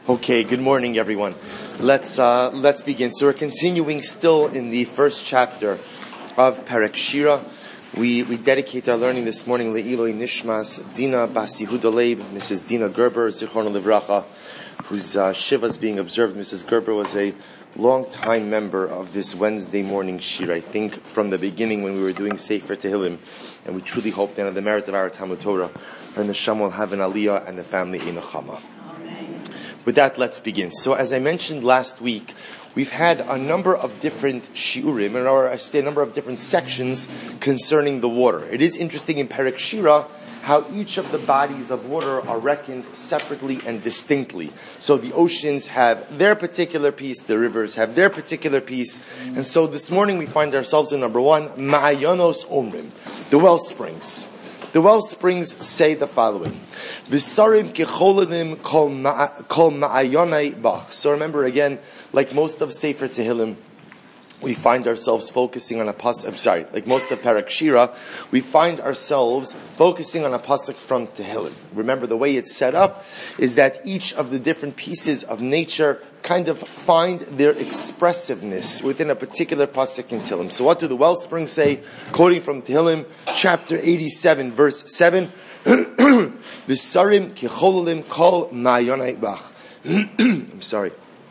Okay, good morning, everyone. Let's begin. So we're continuing still in the first chapter of Perek Shira. We dedicate our learning this morning Le'iloi Nishmas Dina Bas Yehuda Leib, Mrs. Dina Gerber, Zichron Livracha, whose Shiva is being observed. Mrs. Gerber was a long-time member of this Wednesday morning Shira, I think from the beginning when we were doing Sefer Tehillim, and we truly hope that on the merit of our Talmud Torah, her Neshama will have an Aliyah and the family in Nechama. With that, let's begin. So as I mentioned last week, we've had a number of different shiurim, or I should say a number of different sections concerning the water. It is interesting in Perek Shira how each of the bodies of water are reckoned separately and distinctly. So the oceans have their particular piece, the rivers have their particular piece, and so this morning we find ourselves in number 1, Ma'ayanos Omrim, the well springs. The well springs say the following: V'sarim kecholadim kol ma'ayonai bach. So remember again, like most of Sefer Tehillim, we find ourselves focusing on a pasuk. Like most of Perek Shira, we find ourselves focusing on a pasuk from Tehillim. Remember, the way it's set up is that each of the different pieces of nature kind of find their expressiveness within a particular pasuk in Tehillim. So what do the wellsprings say? Quoting from Tehillim, chapter 87, verse 7, V'sarim kecholalim kol ma'ayonai bach. I'm sorry.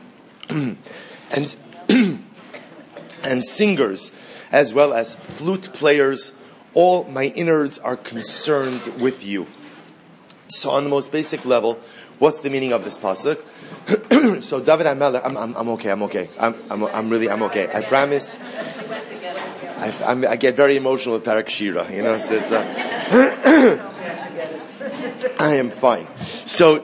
And singers, as well as flute players, all my innards are concerned with you. So on the most basic level, what's the meaning of this pasuk? So David HaMelech, I'm okay. I'm okay. I promise. I get very emotional with Perek Shira, so it's I am fine. So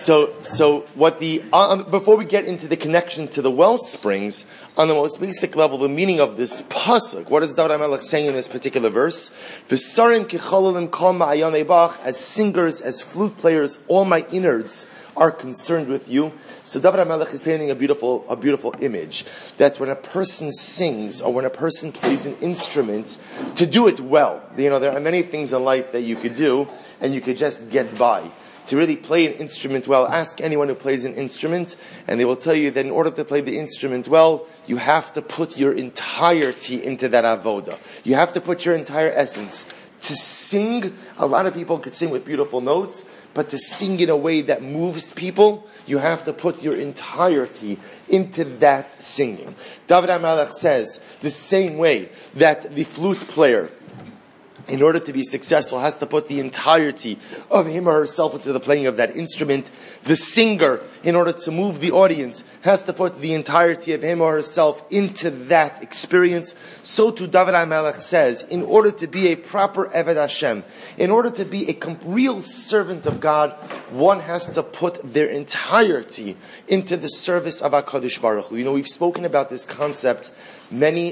before we get into the connection to the well springs, on the most basic level, the meaning of this pasuk, what is David HaMelech saying in this particular verse? V'sarim kecholalim kol ma'ayanei bach, as singers, as flute players, all my innards are concerned with you. So David HaMelech is painting a beautiful image that when a person sings or when a person plays an instrument, to do it well. There are many things in life that you could do and you could just get by. To really play an instrument well, ask anyone who plays an instrument, and they will tell you that in order to play the instrument well, you have to put your entirety into that avoda. You have to put your entire essence. To sing, a lot of people could sing with beautiful notes, but to sing in a way that moves people, you have to put your entirety into that singing. David HaMelech says the same way that the flute player, in order to be successful, has to put the entirety of him or herself into the playing of that instrument. The singer, in order to move the audience, has to put the entirety of him or herself into that experience. So too David HaMelech says, in order to be a proper Eved Hashem, in order to be a real servant of God, one has to put their entirety into the service of HaKadosh Baruch Hu. We've spoken about this concept many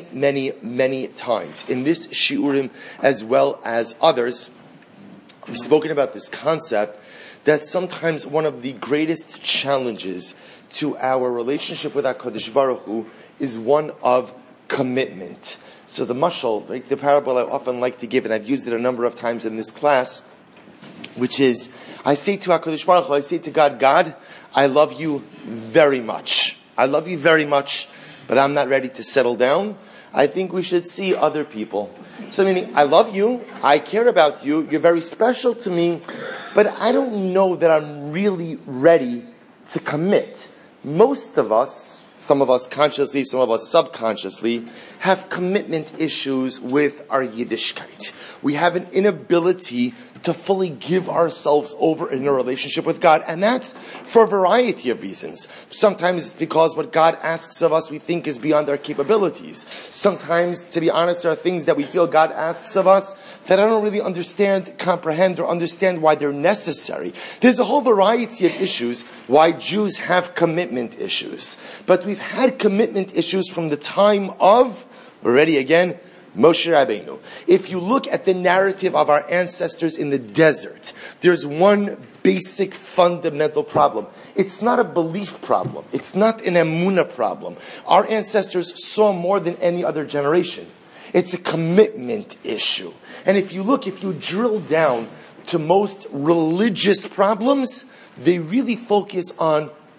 times in this shiurim as well as others. We've spoken about this concept that sometimes one of the greatest challenges to our relationship with HaKadosh Baruch Hu is one of commitment. So the mashal, like the parable I often like to give, and I've used it a number of times in this class, which is, I say to HaKadosh Baruch Hu, I say to God, God, I love you very much. I love you very much, but I'm not ready to settle down. I think we should see other people. So meaning, I love you, I care about you, you're very special to me, but I don't know that I'm really ready to commit. Most of us, some of us consciously, some of us subconsciously, have commitment issues with our Yiddishkeit. We have an inability to fully give ourselves over in a relationship with God, and that's for a variety of reasons. Sometimes it's because what God asks of us we think is beyond our capabilities. Sometimes, to be honest, there are things that we feel God asks of us that I don't really comprehend or understand why they're necessary. There's a whole variety of issues why Jews have commitment issues. But we've had commitment issues from the time of, already again, Moshe Rabbeinu. If you look at the narrative of our ancestors in the desert, there's one basic fundamental problem. It's not a belief problem. It's not an emunah problem. Our ancestors saw more than any other generation. It's a commitment issue. And if you drill down to most religious problems, they really focus on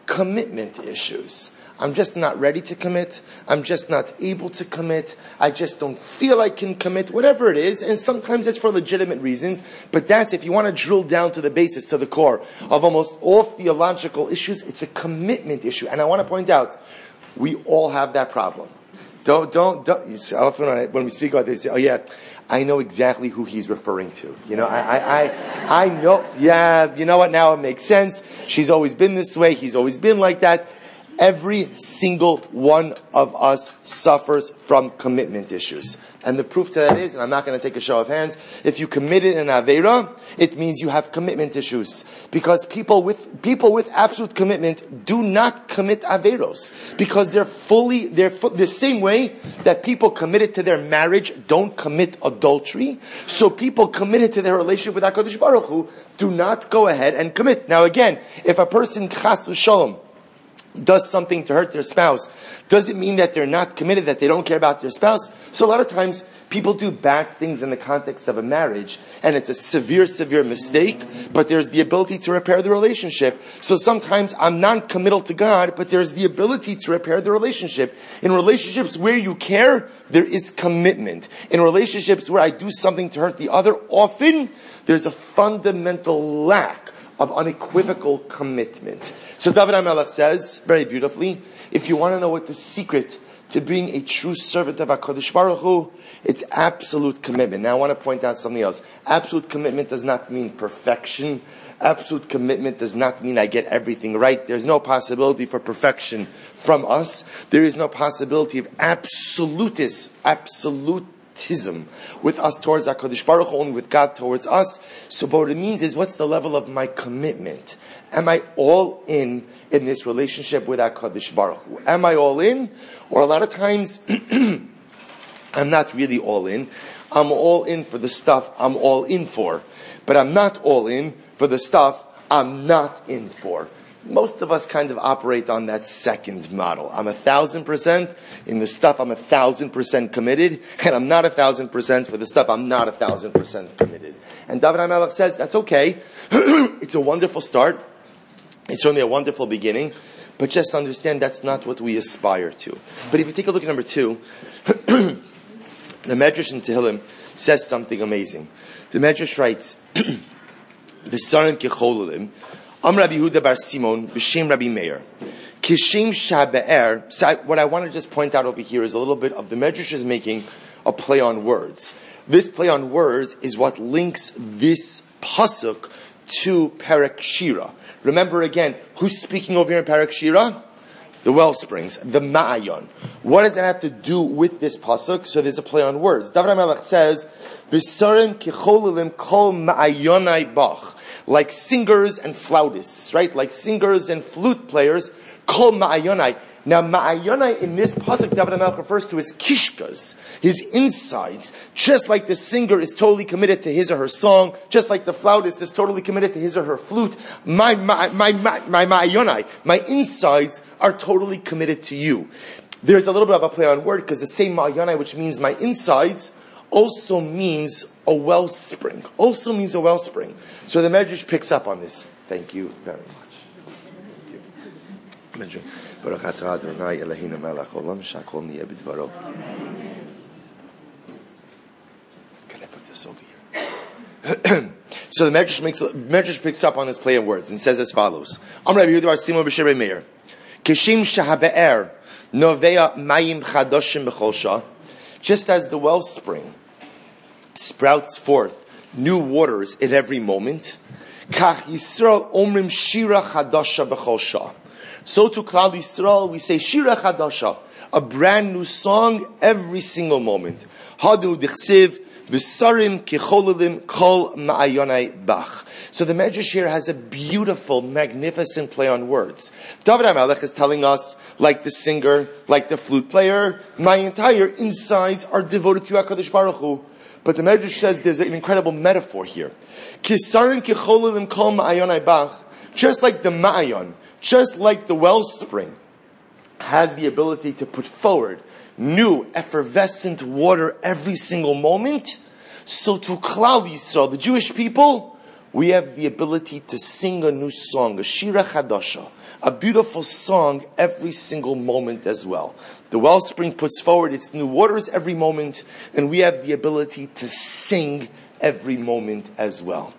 commitment issues. I'm just not ready to commit. I'm just not able to commit. I just don't feel I can commit, whatever it is. And sometimes it's for legitimate reasons. But that's, if you want to drill down to the basis, to the core of almost all theological issues, it's a commitment issue. And I want to point out, we all have that problem. Don't. You see, often when we speak about this, oh yeah, I know exactly who he's referring to. You know, I know, yeah, you know what, now it makes sense. She's always been this way. He's always been like that. Every single one of us suffers from commitment issues. And the proof to that is, and I'm not going to take a show of hands, if you committed an Aveira, it means you have commitment issues. Because people with absolute commitment do not commit Aveiros. Because they're the same way that people committed to their marriage don't commit adultery. So people committed to their relationship with HaKadosh Baruch Hu do not go ahead and commit. Now again, if a person chas v'shalom does something to hurt their spouse, does it mean that they're not committed, that they don't care about their spouse? So a lot of times, people do bad things in the context of a marriage, and it's a severe, severe mistake, but there's the ability to repair the relationship. So sometimes I'm non-committal to God, but there's the ability to repair the relationship. In relationships where you care, there is commitment. In relationships where I do something to hurt the other, often there's a fundamental lack of unequivocal commitment. So David HaMelech says, very beautifully, if you want to know what the secret to being a true servant of HaKadosh Baruch Hu, it's absolute commitment. Now I want to point out something else. Absolute commitment does not mean perfection. Absolute commitment does not mean I get everything right. There's no possibility for perfection from us. There is no possibility of absolutism with us towards HaKadosh Baruch Hu, only with God towards us. So what it means is, what's the level of my commitment? Am I all in this relationship with HaKadosh Baruch Hu? Am I all in? Or a lot of times, I'm not really all in. I'm all in for the stuff I'm all in for. But I'm not all in for the stuff I'm not in for. Most of us kind of operate on that second model. I'm 1,000% in the stuff I'm 1,000% committed, and I'm not 1,000% for the stuff I'm not 1,000% committed. And David HaMelech says, that's okay. It's a wonderful start. It's certainly a wonderful beginning. But just understand that's not what we aspire to. But if you take a look at number 2, the Medrash in Tehillim says something amazing. The Medrash writes, V'sarim kecholalim, Am Rabbi Yehuda bar Simon, b'shem Rabbi Meir. Kishem shabe'er. So what I want to just point out over here is a little bit of the Medrash is making a play on words. This play on words is what links this pasuk to Perek Shira. Remember again, who's speaking over here in Perek Shira? The well springs, the Ma'ayon. What does that have to do with this pasuk? So there's a play on words. David HaMelech says, V'sarim kecholalim kol ma'ayonai bach. Like singers and flautists, right? Like singers and flute players, kol ma'ayonai. Now ma'ayonai in this pasuk, David HaMelech refers to as kishkas, his insides. Just like the singer is totally committed to his or her song, just like the flautist is totally committed to his or her flute, my ma'ayonai, my insides are totally committed to you. There's a little bit of a play on word, because the same ma'ayonai, which means my insides, also means a wellspring. Also means a wellspring. So the Medrash picks up on this. Thank you very much. Thank you. Baruch atah Adonai Eloheinu melech haolam shakol niyeh b'dvaro. Can I put this over here? So the Medrash picks up on this play of words and says as follows: Am Rabbi Yehuda bar Simon b'shem Rabbi Meir, Kishim shahabe'er novea mayim chadoshim b'chol shah. Just as the wellspring sprouts forth new waters at every moment, Kach Yisrael omrim shira chadasha b'chol shah. So to Klal Yisrael we say shira chadasha, a brand new song every single moment. Hadu dichsiv v'sarim kecholalim kol ma'ayonai bach. So the Medrash here has a beautiful, magnificent play on words. David HaMelech is telling us, like the singer, like the flute player, my entire insides are devoted to HaKadosh Baruch Hu. But the Medrash says there's an incredible metaphor here. Kisarim kecholalim kol ma'ayonai bach. Just like the ma'ayon, just like the wellspring has the ability to put forward new, effervescent water every single moment, so to Klal Yisrael, the Jewish people, we have the ability to sing a new song, a shira chadasha, a beautiful song every single moment as well. The wellspring puts forward its new waters every moment, and we have the ability to sing every moment as well.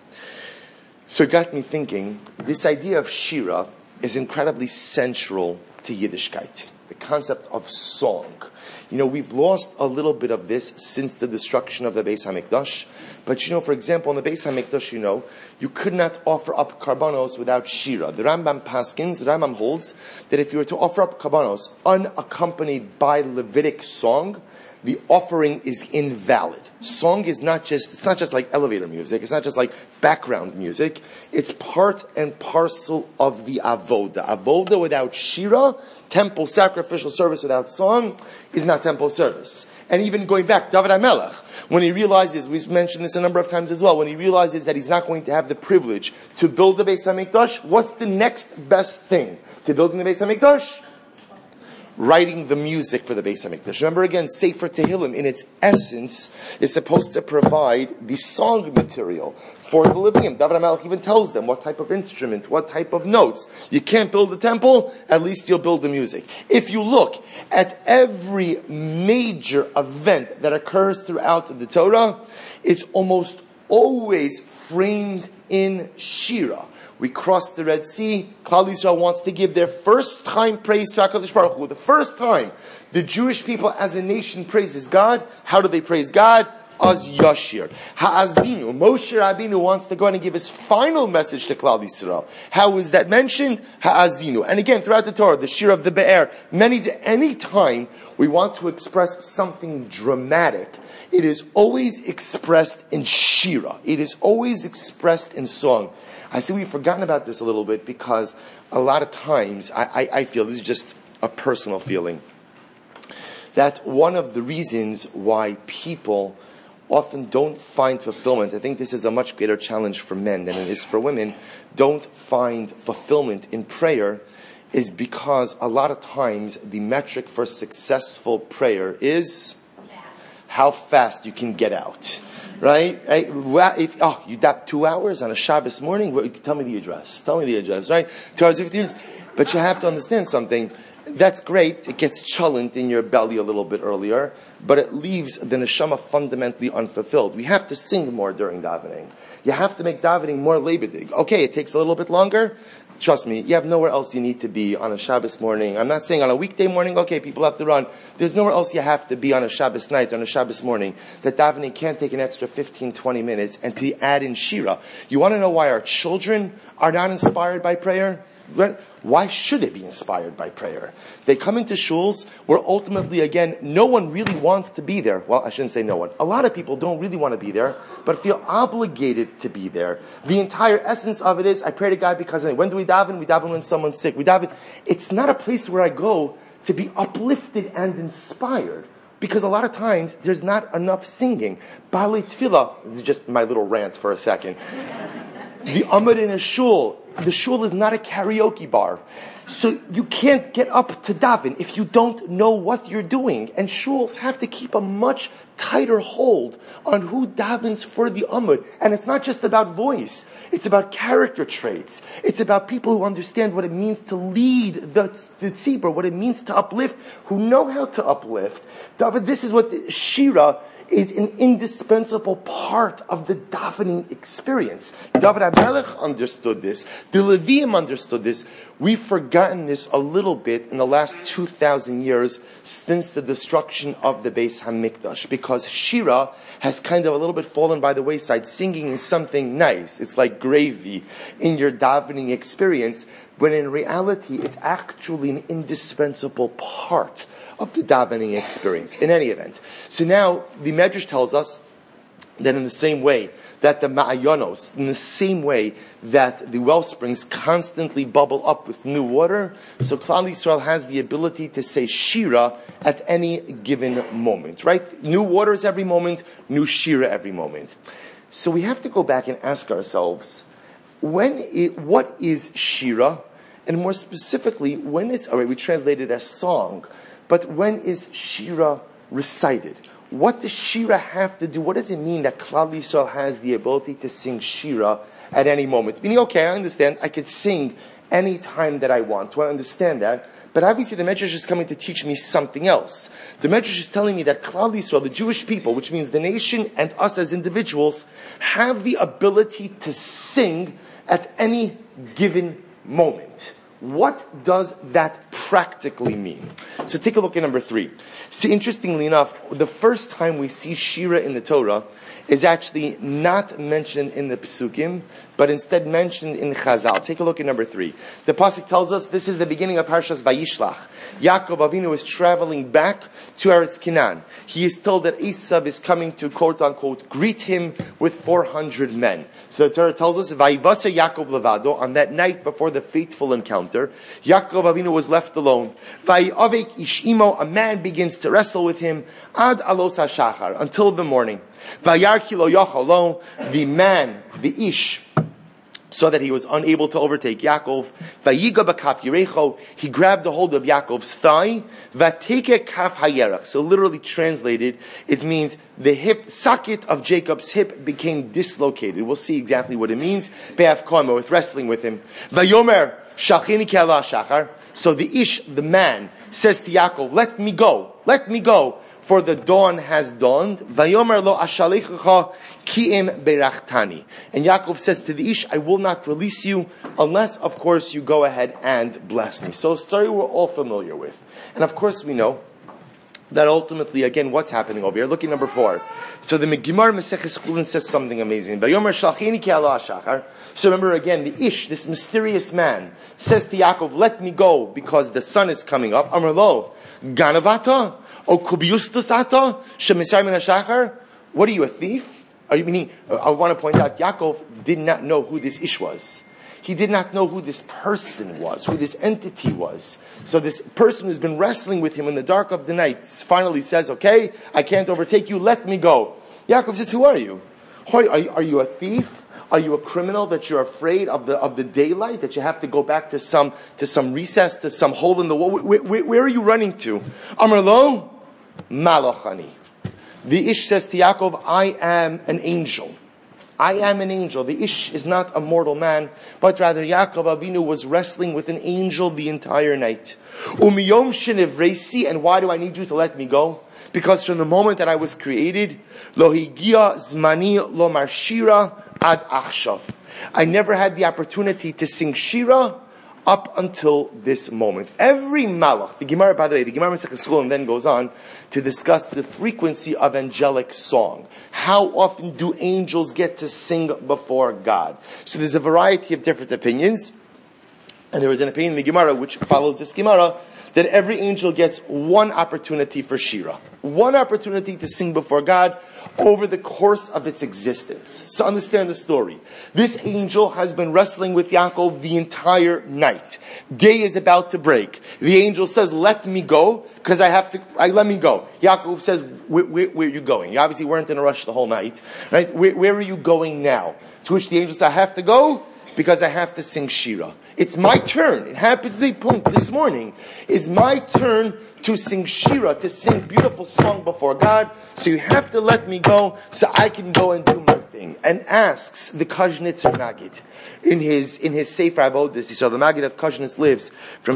So it got me thinking, this idea of shira is incredibly central to Yiddishkeit, the concept of song. We've lost a little bit of this since the destruction of the Beis HaMikdash. But for example, in the Beis HaMikdash, you could not offer up karbanos without shira. The Rambam holds that if you were to offer up karbanos unaccompanied by Levitic song, the offering is invalid. Song is it's not just like elevator music, it's not just like background music, it's part and parcel of the avoda. Avoda without shira, temple sacrificial service without song, is not temple service. And even going back, David HaMelech, when he realizes, we've mentioned this a number of times as well, when he realizes that he's not going to have the privilege to build the Beis HaMikdash, what's the next best thing to building the Beis HaMikdash? Writing the music for the Beis HaMikdash. Remember again, Sefer Tehillim, in its essence, is supposed to provide the song material for the Leviim. David HaMelech even tells them what type of instrument, what type of notes. You can't build the temple, at least you'll build the music. If you look at every major event that occurs throughout the Torah, it's almost always framed in shira. We crossed the Red Sea. Klal Yisrael wants to give their first time praise to HaKadosh Baruch Hu. The first time the Jewish people as a nation praises God. How do they praise God? Az Yashir. Ha'azinu. Moshe Rabbeinu wants to go and give his final message to Klal Yisrael. How is that mentioned? Ha'azinu. And again, throughout the Torah, the Shir of the Be'er, any time we want to express something dramatic, it is always expressed in Shira. It is always expressed in song. I see we've forgotten about this a little bit because a lot of times, I feel, this is just a personal feeling, that one of the reasons why people often don't find fulfillment, I think this is a much greater challenge for men than it is for women, don't find fulfillment in prayer, is because a lot of times the metric for successful prayer is how fast you can get out. Right? If you dap 2 hours on a Shabbos morning, tell me the address, right? 2 hours 15. But you have to understand something. That's great. It gets chullent in your belly a little bit earlier, but it leaves the neshama fundamentally unfulfilled. We have to sing more during davening. You have to make davening more lebedig. Okay, it takes a little bit longer. Trust me, you have nowhere else you need to be on a Shabbos morning. I'm not saying on a weekday morning, okay, people have to run. There's nowhere else you have to be on a Shabbos night, on a Shabbos morning. That davening can't take an extra 15, 20 minutes. And to add in Shira, you want to know why our children are not inspired by prayer? Why should they be inspired by prayer? They come into shuls where ultimately, again, no one really wants to be there. Well, I shouldn't say no one. A lot of people don't really want to be there, but feel obligated to be there. The entire essence of it is, I pray to God because when do we daven? We daven when someone's sick. We daven. It's not a place where I go to be uplifted and inspired. Because a lot of times, there's not enough singing. Baalei Tefillah, this is just my little rant for a second. The Amud in a shul, the shul is not a karaoke bar. So you can't get up to daven if you don't know what you're doing. And shuls have to keep a much tighter hold on who davens for the Amud. And it's not just about voice. It's about character traits. It's about people who understand what it means to lead the tzibur, what it means to uplift, who know how to uplift. David, this is what the Shira is an indispensable part of the davening experience. David HaMelech understood this. The Leviim understood this. We've forgotten this a little bit in the last 2,000 years since the destruction of the Beis HaMikdash, because Shira has kind of a little bit fallen by the wayside. Singing is something nice. It's like gravy in your davening experience, when in reality it's actually an indispensable part of the davening experience. In any event. So now, the Medrash tells us that in the same way that the ma'ayanos, in the same way that the well springs constantly bubble up with new water, so Klal Yisrael has the ability to say Shira at any given moment, right? New waters every moment, new Shira every moment. So we have to go back and ask ourselves, what is Shira? And more specifically, we translate it as song, but when is Shira recited? What does Shira have to do? What does it mean that Klal Yisrael has the ability to sing Shira at any moment. Meaning, okay, I understand, I could sing any time that I want. Do I understand that? But obviously the Medrash is coming to teach me something else. The Medrash is telling me that Klal Yisrael, the Jewish people, which means the nation and us as individuals, have the ability to sing at any given moment. What does that practically mean? So take a look at number 3. See, interestingly enough, the first time we see Shira in the Torah is actually not mentioned in the Pesukim, but instead mentioned in Chazal. Take a look at number 3. The Pasuk tells us this is the beginning of Parshas Vayishlach. Yaakov Avinu is traveling back to Eretz Canaan. He is told that Esav is coming to, quote unquote, greet him with 400 men. So the Torah tells us, Vayivasa Yaakov Levado, on that night before the fateful encounter, Yaakov Avinu was left alone. Vayavek Ishimo, a man begins to wrestle with him, Ad Alos HaShachar, until the morning. Vayar Kilo Yochalo, the man, the Ish, saw that he was unable to overtake Yaakov. Vayiga b'kaf yirecho, he grabbed a hold of Yaakov's thigh. Vateke kaf hayerach. So literally translated, it means the hip, socket of Jacob's hip became dislocated. We'll see exactly what it means. Be'af koimo, with wrestling with him. Vayomer shachini ki ala shachar. So the Ish, the man, says to Yaakov, let me go, for the dawn has dawned. Vayomer lo ashalichacha ki'im berachtani. And Yaakov says to the Ish, I will not release you unless, of course, you go ahead and bless me. So a story we're all familiar with. And of course we know that ultimately, again, what's happening over here? Look at number 4. So the Gemara Maseches Chulin says something amazing. Vayomer shalchini ki ala shachar. So remember again, the Ish, this mysterious man, says to Yaakov, let me go because the sun is coming up. Amar lo, ganavata, o kubiustus ata, shemisar min hashachar. What are you, a thief? Are you meaning? I want to point out, Yaakov did not know who this Ish was. He did not know who this person was, who this entity was. So this person who's been wrestling with him in the dark of the night finally says, okay, I can't overtake you, let me go. Yaakov says, who are you? Are you a thief? Are you a criminal that you're afraid of the daylight, that you have to go back to some recess, to some hole in the wall? Where are you running to? Amar lo, malachani. The Ish says to Yaakov, I am an angel. I am an angel. The Ish is not a mortal man, but rather Yaakov Avinu was wrestling with an angel the entire night. Umiyom shenivresi, and why do I need you to let me go? Because from the moment that I was created, lo higia zmani lo mar shira ad achshav. I never had the opportunity to sing shira up until this moment. Every malach, the Gemara, by the way, the Gemara Maseches Chulin then goes on to discuss the frequency of angelic song. How often do angels get to sing before God? So there's a variety of different opinions. And there is an opinion in the Gemara which follows this Gemara that every angel gets one opportunity for Shira. One opportunity to sing before God over the course of its existence. So understand the story. This angel has been wrestling with Yaakov the entire night. Day is about to break. The angel says, let me go, because let me go. Yaakov says, where are you going? You obviously weren't in a rush the whole night, right? Where are you going now? To which the angel says, I have to go because I have to sing Shira. It's my turn. It happens to be this morning. Is my turn to sing Shira, to sing beautiful song before God. So you have to let me go so I can go and do my thing. And asks the Kazhnitzer Maggid in his Sefer Avodas. So the Maggid of Kazhnitz lives from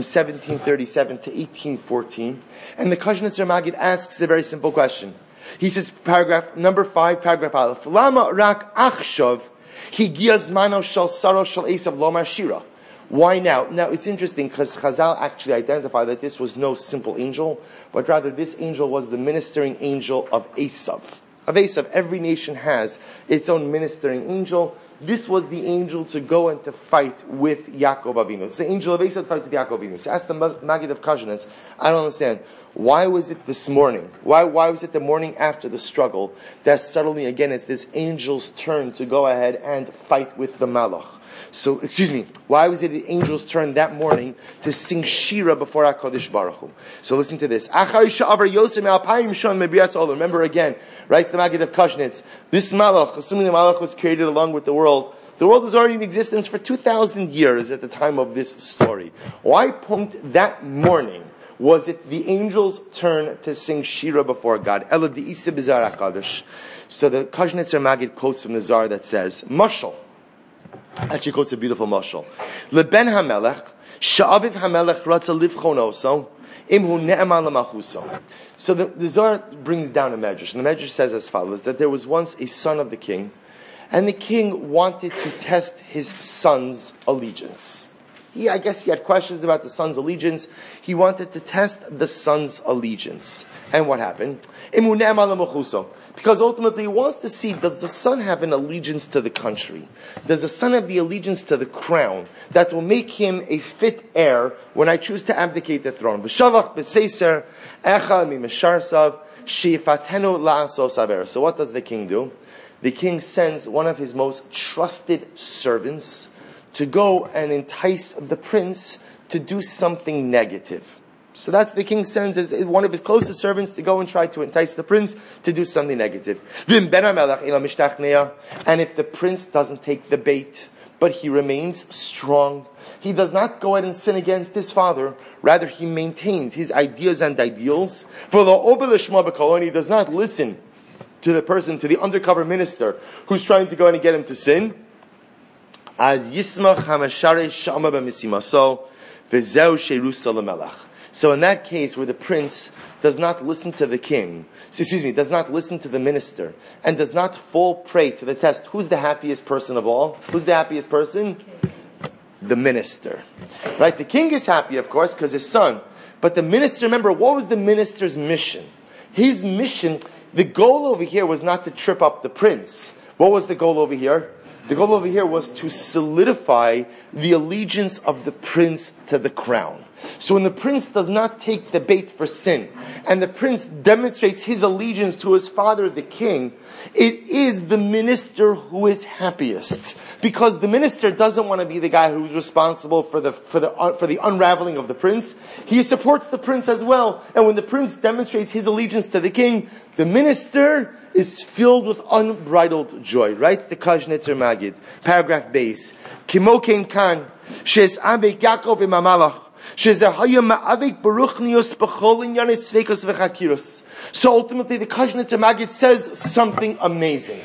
1737 to 1814. And the Kazhnitzer Maggid asks a very simple question. He says, number 5, paragraph Aleph. Lama rak achshav higia zmano shel saro shel Esav lo mar shira. Why now? Now it's interesting because Chazal actually identified that this was no simple angel, but rather this angel was the ministering angel of Esav. Of Esav, every nation has its own ministering angel. This was the angel to go and to fight with Yaakov Avinu. It's the angel of Esav to fight with Yaakov Avinu. So ask the Maggid of Kazhnitz, I don't understand. Why was it this morning? Why was it the morning after the struggle that suddenly again it's this angel's turn to go ahead and fight with the Malach? So, why was it the angel's turn that morning to sing Shira before HaKadosh Baruch Hu? So listen to this. Remember again, writes the Maggid of Kazhnitz, this Malach, assuming the Malach was created along with the world was already in existence for 2,000 years at the time of this story. Why point that morning was it the angel's turn to sing Shira before God? So the Kazhnitzer Maggid quotes from the Zohar that says, Mashal, Actually quotes a beautiful mashal. Leben hamelech, sha'aviv hamelech ratza livchonoso, imhu ne'eman lamachuso. So the Zohar brings down a medrash, and the medrash says as follows, that there was once a son of the king, and the king wanted to test his son's allegiance. I guess he had questions about the son's allegiance. He wanted to test the son's allegiance. And what happened? Because ultimately he wants to see, does the son have an allegiance to the country? Does the son have the allegiance to the crown that will make him a fit heir when I choose to abdicate the throne? So what does the king do? The king sends one of his most trusted servants to go and entice the prince to do something negative. So that's the king sends as one of his closest servants to go and try to entice the prince to do something negative. And if the prince doesn't take the bait, but he remains strong, he does not go ahead and sin against his father, rather he maintains his ideas and ideals. And he does not listen to the person, to the undercover minister who's trying to go in and get him to sin. As Yismach Hamashare Shama B'Misimaso V'Zeu Sherusa L'Melech. So in that case where the prince does not listen to the king, does not listen to the minister, and does not fall prey to the test, who's the happiest person of all? Who's the happiest person? The minister. Right? The king is happy, of course, because his son. But the minister, remember, what was the minister's mission? His mission, the goal over here was not to trip up the prince. What was the goal over here? The goal over here was to solidify the allegiance of the prince to the crown. So when the prince does not take the bait for sin, and the prince demonstrates his allegiance to his father, the king, it is the minister who is happiest. Because the minister doesn't want to be the guy who's responsible for the unraveling of the prince. He supports the prince as well. And when the prince demonstrates his allegiance to the king, the minister is filled with unbridled joy. Right? The Kajnitzer Magid. Paragraph base. Kimoken kan. Shes abek Yaakov imamalach. So ultimately the Kajnitzer Magid says something amazing.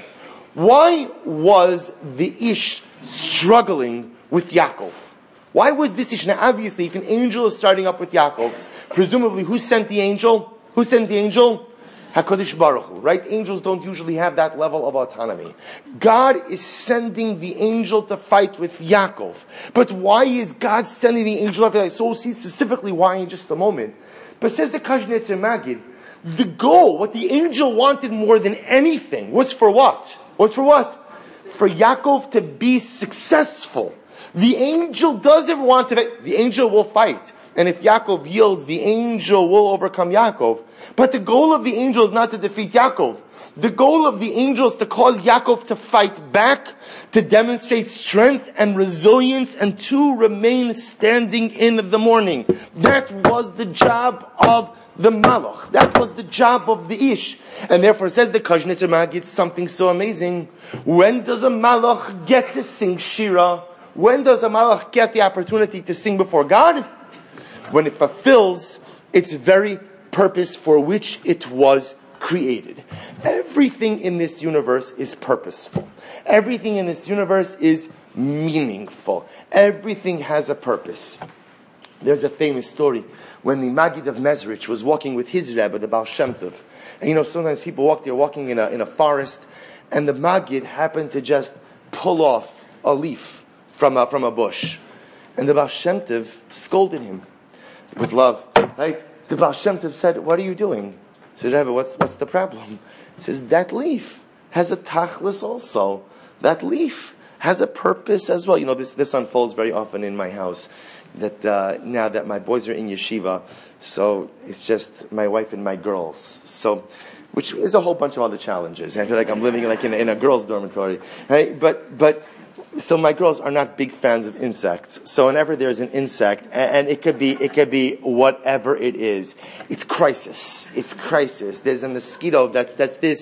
Why was the Ish struggling with Yaakov? Why was this Ish? Now obviously if an angel is starting up with Yaakov, presumably who sent the angel? Who sent the angel? HaKadosh Baruch Hu, right? Angels don't usually have that level of autonomy. God is sending the angel to fight with Yaakov. But why is God sending the angel to fight? So we'll see specifically why in just a moment. But says the Kajnitzer Magid, the goal, what the angel wanted more than anything, was for what? Was for what? For Yaakov to be successful. The angel doesn't want to fight. The angel will fight. And if Yaakov yields, the angel will overcome Yaakov. But the goal of the angel is not to defeat Yaakov. The goal of the angel is to cause Yaakov to fight back, to demonstrate strength and resilience, and to remain standing in the morning. That was the job of the Malach. That was the job of the Ish. And therefore says the Kajnitzer Magid something so amazing. When does a Malach get to sing Shira? When does a Malach get the opportunity to sing before God? When it fulfills its very purpose for which it was created. Everything in this universe is purposeful. Everything in this universe is meaningful. Everything has a purpose. There's a famous story when the Maggid of Mezrich was walking with his Rebbe, the Baal Shem Tov. And sometimes people walking in a forest, and the Maggid happened to just pull off a leaf from a bush. And the Baal Shem Tov scolded him with love, right? The Baal Shem Tov said, "What are you doing?" He said, "Rebbe, what's the problem?" He says, "That leaf has a tachlis also. That leaf has a purpose as well." This unfolds very often in my house. That now that my boys are in yeshiva, so it's just my wife and my girls. So, which is a whole bunch of other challenges. I feel like I'm living in a girls' dormitory, right? But. So my girls are not big fans of insects. So whenever there's an insect, and it could be whatever it is, it's crisis. It's crisis. There's a mosquito that's this.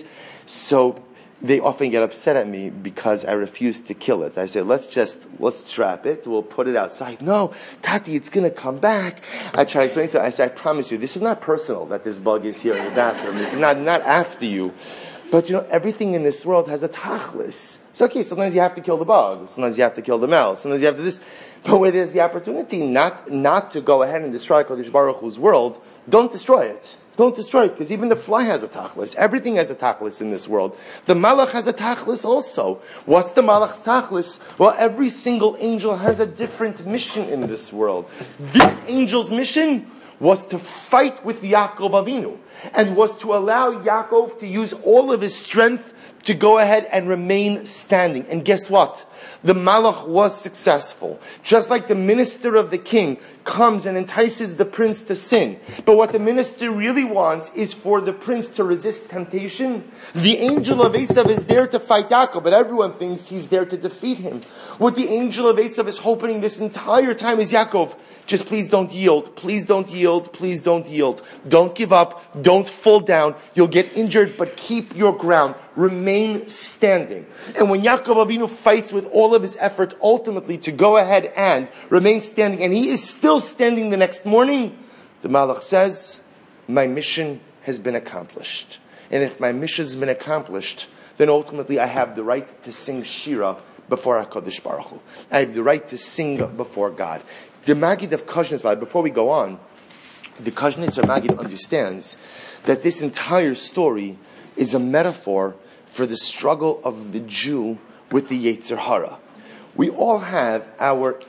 So they often get upset at me because I refuse to kill it. I say, let's trap it. We'll put it outside. No, Tati, it's gonna come back. I try to explain to her. I say, I promise you, this is not personal that this bug is here in the bathroom. It's not after you. But everything in this world has a tachlis. So okay, sometimes you have to kill the bug, sometimes you have to kill the mouse, sometimes you have to this. But where there's the opportunity not to go ahead and destroy Kodesh Baruch Hu's world, don't destroy it. Don't destroy it, because even the fly has a tachlis. Everything has a tachlis in this world. The malach has a tachlis also. What's the malach's tachlis? Well, every single angel has a different mission in this world. This angel's mission was to fight with Yaakov Avinu, and was to allow Yaakov to use all of his strength to go ahead and remain standing. And guess what? The malach was successful. Just like the minister of the king comes and entices the prince to sin. But what the minister really wants is for the prince to resist temptation. The angel of Esav is there to fight Yaakov, but everyone thinks he's there to defeat him. What the angel of Esav is hoping this entire time is, Yaakov, just please don't yield. Please don't yield. Please don't yield. Don't give up. Don't fall down. You'll get injured, but keep your ground. Remain standing. And when Yaakov Avinu fights with all of his effort ultimately to go ahead and remain standing, and he is still standing the next morning, the Malach says, my mission has been accomplished. And if my mission has been accomplished, then ultimately I have the right to sing Shira before HaKadosh Baruch Hu. I have the right to sing before God. The Maggid of Kozhnitzer, before we go on, the Kozhnitzer Maggid understands that this entire story is a metaphor for the struggle of the Jew with the Yetzer Hara. We all have our,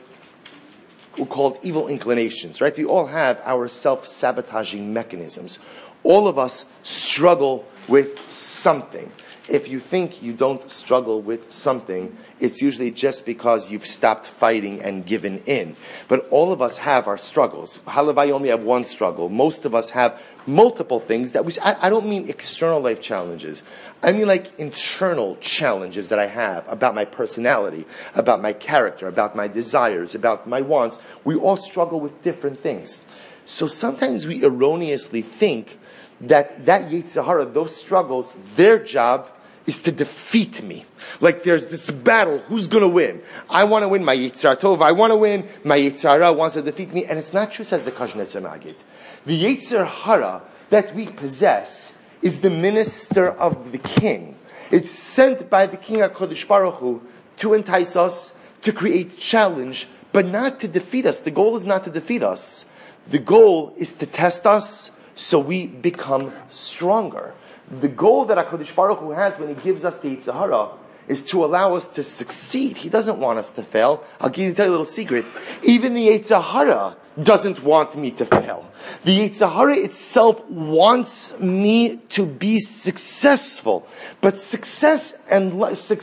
we're called evil inclinations, right? We all have our self-sabotaging mechanisms. All of us struggle with something. If you think you don't struggle with something, it's usually just because you've stopped fighting and given in. But all of us have our struggles. Halavai only have one struggle. Most of us have multiple things that I don't mean external life challenges. I mean like internal challenges that I have about my personality, about my character, about my desires, about my wants. We all struggle with different things. So sometimes we erroneously think that Yetzer Hara, those struggles, their job is to defeat me. Like there's this battle, who's gonna win? I want to win, my Yetzer Tov, I want to win, my Yetzer Hara wants to defeat me, and it's not true, says the Kozhnitzer Maggid. The Yetzer Hara that we possess is the minister of the king. It's sent by the king HaKadosh Baruch Hu to entice us, to create challenge, but not to defeat us. The goal is not to defeat us. The goal is to test us so we become stronger. The goal that HaKadosh Baruch Hu has when He gives us the Yetzer Hara is to allow us to succeed. He doesn't want us to fail. I'll tell you a little secret. Even the Yetzer Hara doesn't want me to fail. The Yetzer Hara itself wants me to be successful. But success in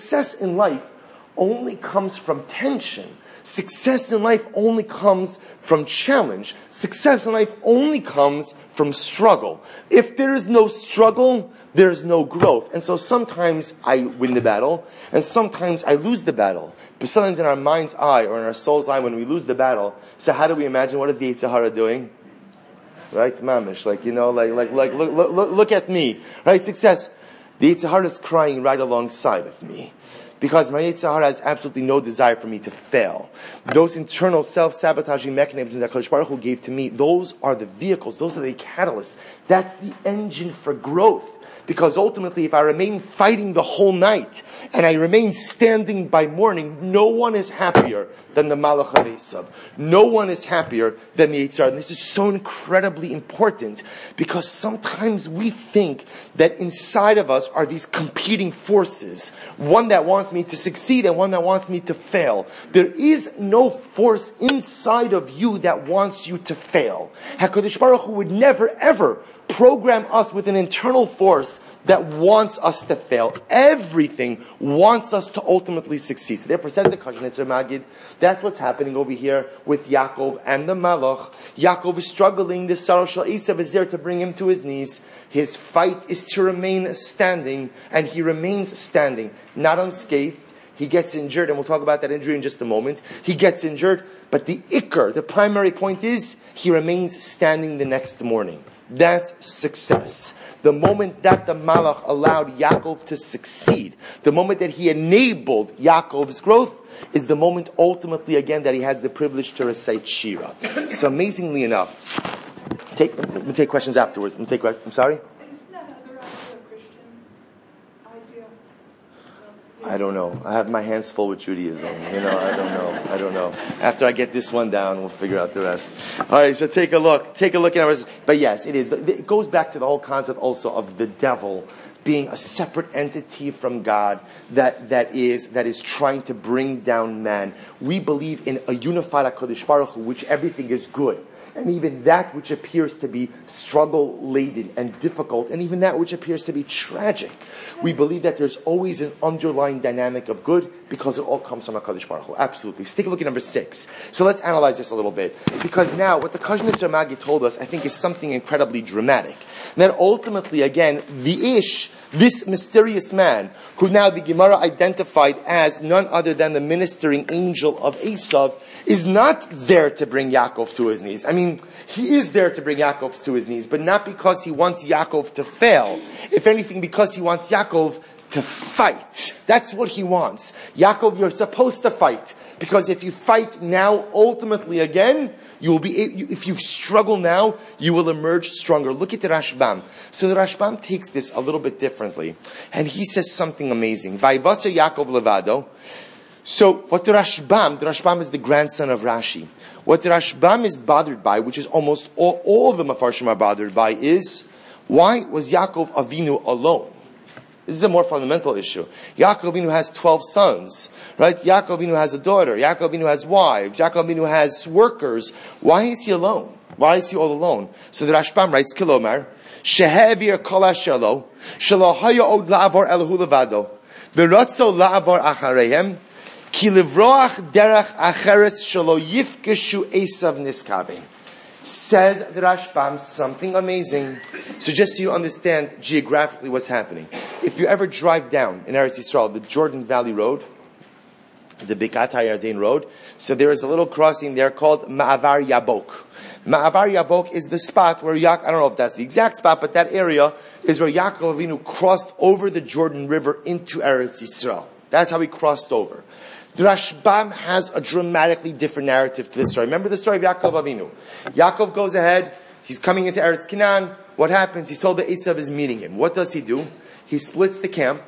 life only comes from tension. Success in life only comes from challenge. Success in life only comes from struggle. If there is no struggle, there is no growth. And so sometimes I win the battle, and sometimes I lose the battle. But sometimes in our mind's eye, or in our soul's eye, when we lose the battle, so how do we imagine, what is the Yetzer Hara doing? Right? Mamish. Look at me. Right? Success. The Yetzer Hara is crying right alongside of me. Because my Yetzer Hara has absolutely no desire for me to fail. Those internal self-sabotaging mechanisms that HaKadosh Baruch Hu gave to me, those are the vehicles, those are the catalysts. That's the engine for growth. Because ultimately, if I remain fighting the whole night, and I remain standing by morning, no one is happier than the Malach of Esav. No one is happier than the Yetzer Hara. And this is so incredibly important, because sometimes we think that inside of us are these competing forces. One that wants me to succeed, and one that wants me to fail. There is no force inside of you that wants you to fail. HaKadosh Baruch Hu would never ever program us with an internal force that wants us to fail. Everything wants us to ultimately succeed. So therefore, says the Kozhnitzer Maggid, that's what's happening over here with Yaakov and the Malach. Yaakov is struggling. The Sarah Shel Esav is there to bring him to his knees. His fight is to remain standing, and he remains standing, not unscathed. He gets injured, and we'll talk about that injury in just a moment. He gets injured, but the ikar, the primary point is, he remains standing the next morning. That's success. The moment that the Malach allowed Yaakov to succeed, the moment that he enabled Yaakov's growth, is the moment ultimately again that he has the privilege to recite Shira. So amazingly enough, we'll take questions afterwards. I'm sorry? Isn't that other idea Christian? I don't know. I have my hands full with Judaism. I don't know. After I get this one down, we'll figure out the rest. Alright, so take a look at ours. But yes, it is. It goes back to the whole concept also of the devil being a separate entity from God that is trying to bring down man. We believe in a unified HaKadosh Baruch Hu, which everything is good. And even that which appears to be struggle-laden and difficult, and even that which appears to be tragic, we believe that there's always an underlying dynamic of good because it all comes from HaKadosh Baruch Hu. Absolutely. So take a look at number 6. So let's analyze this a little bit. Because now, what the Kazhnitzer Magi told us, I think is something incredibly dramatic. That ultimately, again, the Ish, this mysterious man, who now the Gemara identified as none other than the ministering angel of Esav, is not there to bring Yaakov to his knees. I mean, he is there to bring Yaakov to his knees, but not because he wants Yaakov to fail. If anything, because he wants Yaakov to fight. That's what he wants. Yaakov, you're supposed to fight. Because if you fight now, ultimately again, you will be, if you struggle now, you will emerge stronger. Look at the Rashbam. So the Rashbam takes this a little bit differently. And he says something amazing. Vayivasar Yaakov levado. So what the Rashbam is the grandson of Rashi. What the Rashbam is bothered by, which is almost all the Mefarshim are bothered by, is why was Yaakov Avinu alone? This is a more fundamental issue. Yaakov Avinu has 12 sons, right? Yaakov Avinu has a daughter. Yaakov Avinu has wives. Yaakov Avinu has workers. Why is he alone? Why is he all alone? So the Rashbam writes, Kilomar, Shehevir kol hashelo, shelo haya od la'avor elahu levado, v'ratzo la'avor achareihem, ki livroach derech acheretz shelo yifkeshu Esav niskavein. Says the Rashbam something amazing. So just so you understand geographically what's happening. If you ever drive down in Eretz Yisrael, the Jordan Valley Road, the Bikat HaYarden Road, so there is a little crossing there called Ma'avar Yabok. Ma'avar Yabok is the spot where I don't know if that's the exact spot, but that area is where Yaakov Avinu crossed over the Jordan River into Eretz Yisrael. That's how he crossed over. The Rashbam has a dramatically different narrative to this story. Remember the story of Yaakov Avinu. Yaakov goes ahead, he's coming into Eretz Canaan. What happens? He's told that Esav is meeting him. What does he do? He splits the camp,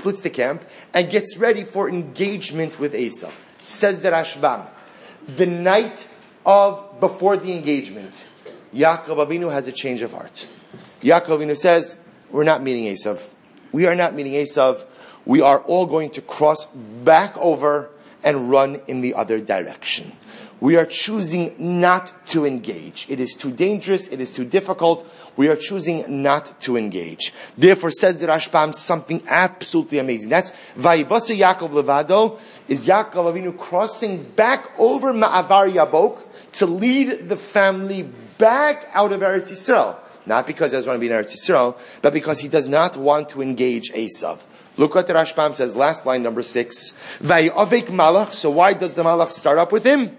and gets ready for engagement with Esav. Says the Rashbam, the night before the engagement, Yaakov Avinu has a change of heart. Yaakov Avinu says, we're not meeting Esav. We are not meeting Esav. We are all going to cross back over and run in the other direction. We are choosing not to engage. It is too dangerous. It is too difficult. We are choosing not to engage. Therefore, says the Rashbam, something absolutely amazing. That's Vayivasa Yaakov Levado, is Yaakov Avinu crossing back over Ma'avar Yabok to lead the family back out of Eretz Yisrael. Not because he doesn't want to be in Eretz Yisrael, but because he does not want to engage Esav. Look what the Rashbam says, last line, number 6. Vayavek malach. So why does the malach start up with him?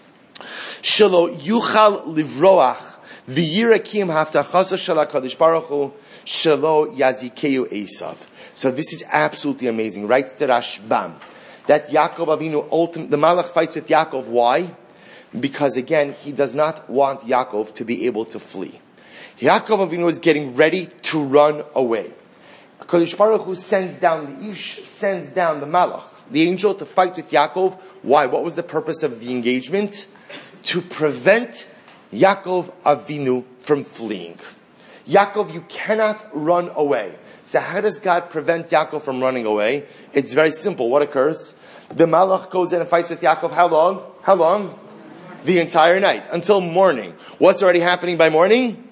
Shelo yuchal livroach v'yirakim haftachaso shel HaKadosh Baruch Hu shelo yazikeu Esav. So this is absolutely amazing. Writes the Rashbam that Yaakov Avinu the malach fights with Yaakov. Why? Because again, he does not want Yaakov to be able to flee. Yaakov Avinu is getting ready to run away. HaKadosh Baruch Hu sends down the Ish, sends down the Malach, the angel, to fight with Yaakov. Why? What was the purpose of the engagement? To prevent Yaakov Avinu from fleeing. Yaakov, you cannot run away. So how does God prevent Yaakov from running away? It's very simple. What occurs? The Malach goes in and fights with Yaakov. How long? How long? The entire night. Until morning. What's already happening by morning?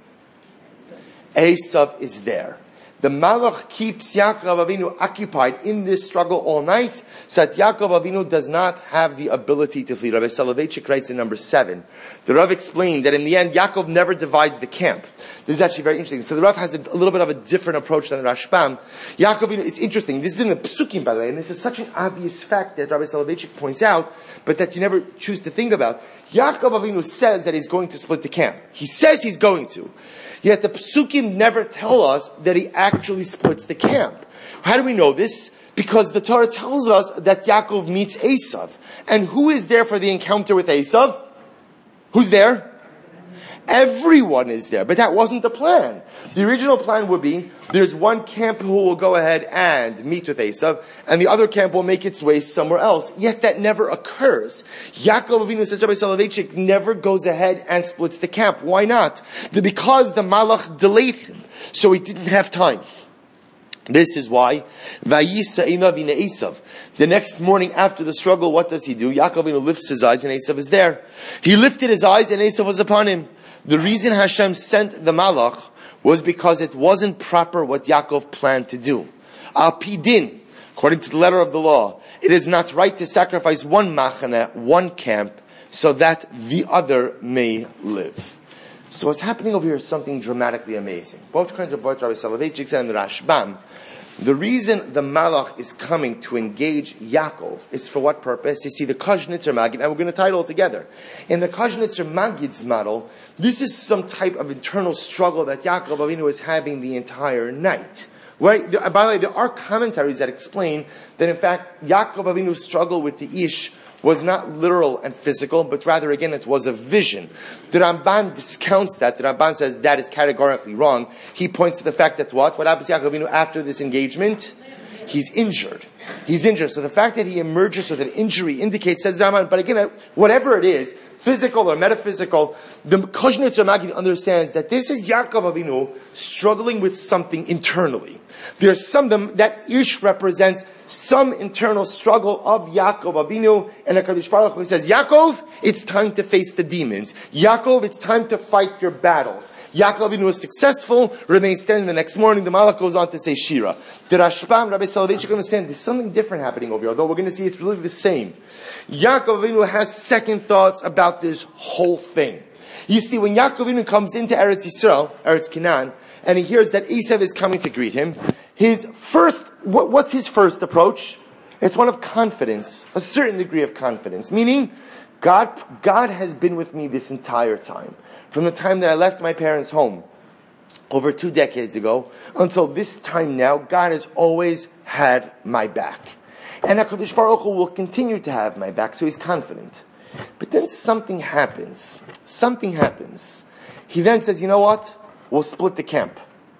Esav is there. The Malach keeps Yaakov Avinu occupied in this struggle all night, so that Yaakov Avinu does not have the ability to flee. Rabbi Soloveitchik writes in number 7. The Rav explained that in the end, Yaakov never divides the camp. This is actually very interesting. So the Rav has a little bit of a different approach than the Rashbam. Yaakov Avinu, it's interesting. This is in the Psukim, by the way, and this is such an obvious fact that Rabbi Soloveitchik points out, but that you never choose to think about. Yaakov Avinu says that he's going to split the camp. He says he's going to. Yet the Psukim never tell us that he actually splits the camp. How do we know this? Because the Torah tells us that Yaakov meets Esav. And who is there for the encounter with Esav? Who's there? Everyone is there. But that wasn't the plan. The original plan would be, there's one camp who will go ahead and meet with Esav, and the other camp will make its way somewhere else. Yet that never occurs. Yaakov Avinu, says Rabbi Soloveitchik, never goes ahead and splits the camp. Why not? Because the Malach delayed him. So he didn't have time. This is why Vayisa Einav ina Esav. The next morning after the struggle, what does he do? Yaakov Avinu lifts his eyes and Esav is there. He lifted his eyes and Esav was upon him. The reason Hashem sent the Malach was because it wasn't proper what Yaakov planned to do. Al pi din, according to the letter of the law, it is not right to sacrifice one machane, one camp, so that the other may live. So what's happening over here is something dramatically amazing. Both kinds of Rabbi Soloveitchik and the Rashbam. The reason the Malach is coming to engage Yaakov is for what purpose? You see, the Kazhnitzer Magid, and we're going to tie it all together. In the Kazhnitzer Magid's model, this is some type of internal struggle that Yaakov Avinu is having the entire night. Right? By the way, there are commentaries that explain that in fact, Yaakov Avinu's struggle with the Ish was not literal and physical, but rather, again, it was a vision. The Ramban discounts that. The Ramban says that is categorically wrong. He points to the fact that what? What happens to Yaakov Avinu after this engagement? He's injured. He's injured. So the fact that he emerges with an injury indicates, says Ramban, but again, whatever it is, physical or metaphysical, the Kazhnitzer Magid understands that this is Yaakov Avinu struggling with something internally. There's that Ish represents some internal struggle of Yaakov Avinu, and HaKadosh Baruch Hu says, Yaakov, it's time to face the demons. Yaakov, it's time to fight your battles. Yaakov Avinu is successful, remains standing the next morning. The Malach goes on to say Shira. The Rashbam, Rabbi Soloveitchik, understand there's something different happening over here, although we're going to see it's really the same. Yaakov Avinu has second thoughts about this whole thing. You see, when Yaakov Avinu comes into Eretz Yisrael, Eretz Canaan, and he hears that Esav is coming to greet him, what's his first approach? It's one of confidence, a certain degree of confidence, meaning God has been with me this entire time. From the time that I left my parents' home over 2 decades ago until this time now, God has always had my back. And HaKadosh Baruch Hu will continue to have my back, so he's confident. But then something happens. He then says, you know what? We'll split the camp.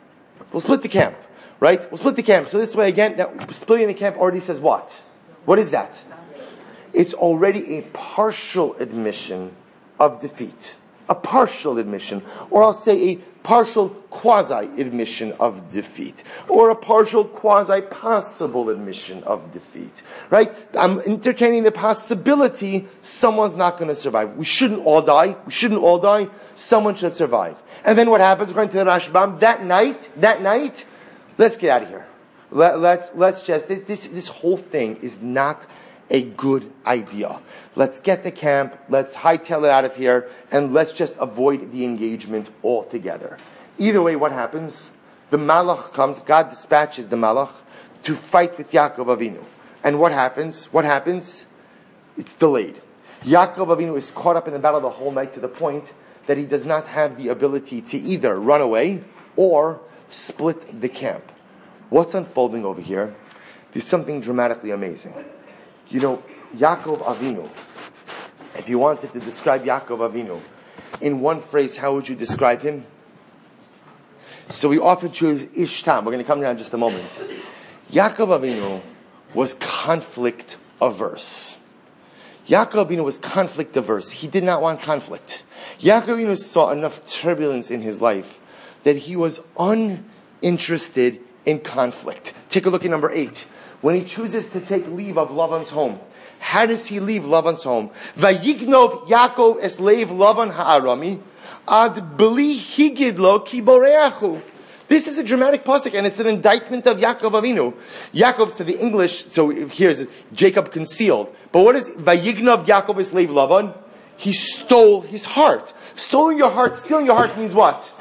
Right? We'll split the camp. So this way again, now, splitting the camp already says what? What is that? It's already a partial admission of defeat. A partial admission. Or I'll say a partial quasi-admission of defeat. Or a partial quasi-possible admission of defeat. Right? I'm entertaining the possibility someone's not going to survive. We shouldn't all die. Someone should survive. And then what happens, according to the Rashbam, that night, let's get out of here. Let's just, this whole thing is not a good idea. Let's get the camp, let's hightail it out of here, and let's just avoid the engagement altogether. Either way, what happens? The Malach comes, God dispatches the Malach to fight with Yaakov Avinu. And what happens? It's delayed. Yaakov Avinu is caught up in the battle the whole night to the point that he does not have the ability to either run away or split the camp. What's unfolding over here? There's something dramatically amazing. You know, Yaakov Avinu, if you wanted to describe Yaakov Avinu in one phrase, how would you describe him? So we often choose Ishtam. We're going to come down in just a moment. Yaakov Avinu was conflict averse. Yaakov Avinu was conflict averse. He did not want conflict. Yaakov Avinu saw enough turbulence in his life that he was uninterested in conflict. Take a look at number 8. When he chooses to take leave of Lavan's home, how does he leave Lavan's home? Vayignov Yaakov es leiv Lavan ha'arami ad beli higidlo ki boreachu. This is a dramatic pasuk, and it's an indictment of Yaakov Avinu. Yaakov, to the English, so here's Jacob concealed. But what is Vayignov Yaakov es leiv Lavan? He stole his heart. Stealing your heart means what?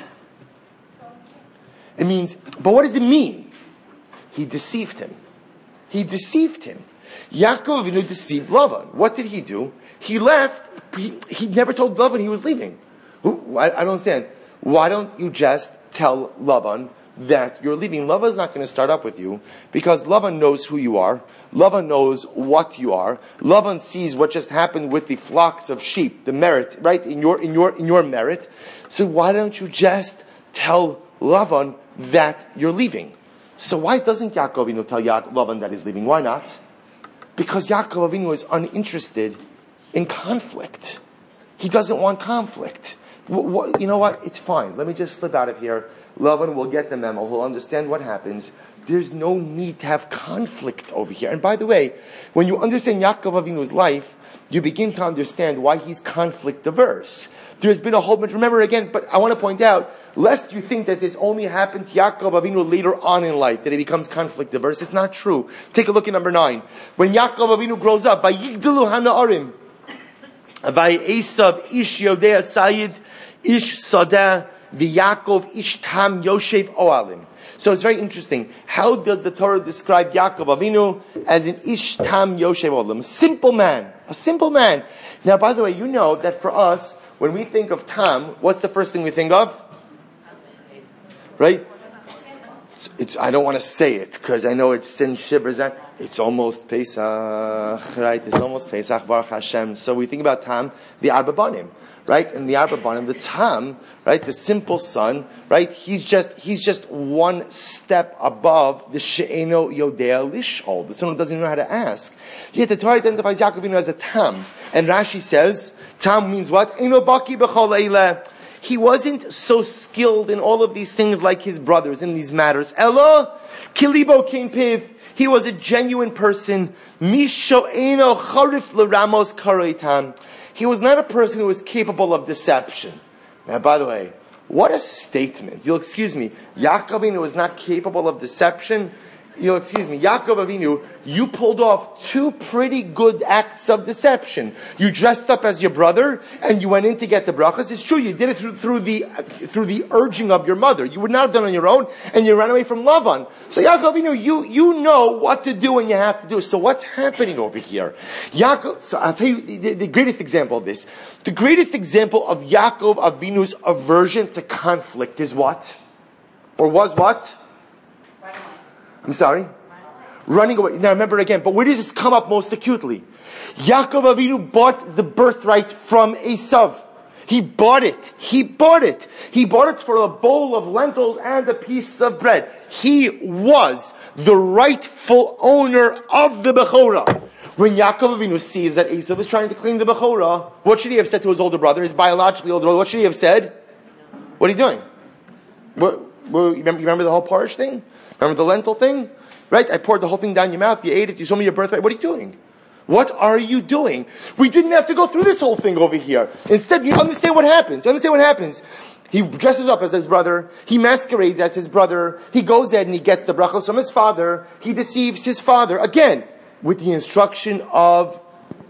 It means, but what does it mean? He deceived him. Yaakov Avinu deceived Lavan. What did he do? He left. He never told Lavan he was leaving. I don't understand. Why don't you just tell Lavan that you're leaving, Lavan is not going to start up with you, because Lavan knows who you are. Lavan knows what you are. Lavan sees what just happened with the flocks of sheep, the merit, right, in your merit. So why don't you just tell Lavan that you're leaving? So why doesn't Yaakov Avinu tell Lavan that he's leaving? Why not? Because Yaakov Avinu is uninterested in conflict. He doesn't want conflict. You know what? It's fine. Let me just slip out of here. Lavan will get the memo. He'll understand what happens. There's no need to have conflict over here. And by the way, when you understand Yaakov Avinu's life, you begin to understand why he's conflict averse. There's been a whole bunch, remember again, but I want to point out, lest you think that this only happened to Yaakov Avinu later on in life, that he becomes conflict averse. It's not true. Take a look at number 9. When Yaakov Avinu grows up, by Yigdalu Hana'arim, by Esav, Ish Yodea Tzayid, Ish Sadah, V'Yakov, Ish Tam, Yoshev Oalim. So it's very interesting. How does the Torah describe Yaakov Avinu as an Ish Tam Yoshev Oalim? A simple man. Now, by the way, you know that for us, when we think of Tam, what's the first thing we think of? Right? I don't want to say it, because I know it's sin shivers. It's almost Pesach, right? It's almost Pesach, Baruch Hashem. So we think about Tam, the Arba Banim, right? And the Arba Banim, the Tam, right? The simple son, right? He's just one step above the She'eno Yodea Lishol, the son who doesn't know how to ask. Yet the Torah identifies Yaakov Avinu as a Tam. And Rashi says, Tam means what? Eino baki b'chol eileh. He wasn't so skilled in all of these things like his brothers in these matters. Elo, kilibo kein piv. He was a genuine person. Misho eino charif l'ramos kareitam. He was not a person who was capable of deception. Now, by the way, what a statement. You'll excuse me. Yaakov Avinu was not capable of deception. Yaakov Avinu, you pulled off 2 pretty good acts of deception. You dressed up as your brother, and you went in to get the brachas. It's true, you did it through the urging of your mother. You would not have done it on your own, and you ran away from Lavan. So Yaakov Avinu, you know what to do when you have to do. So what's happening over here? So I'll tell you the greatest example of this. The greatest example of Yaakov Avinu's aversion to conflict is what? Or was what? I'm sorry? Running away. Now remember again, but where does this come up most acutely? Yaakov Avinu bought the birthright from Esav. He bought it. He bought it for a bowl of lentils and a piece of bread. He was the rightful owner of the Bechorah. When Yaakov Avinu sees that Esav is trying to claim the Bechorah, what should he have said to his older brother, his biologically older brother? What should he have said? What are you doing? You remember the whole parish thing? Remember the lentil thing? Right? I poured the whole thing down your mouth. You ate it. You sold me your birthright. What are you doing? What are you doing? We didn't have to go through this whole thing over here. Instead, you understand what happens. He dresses up as his brother. He masquerades as his brother. He goes ahead and he gets the brachos from his father. He deceives his father. Again, with the instruction of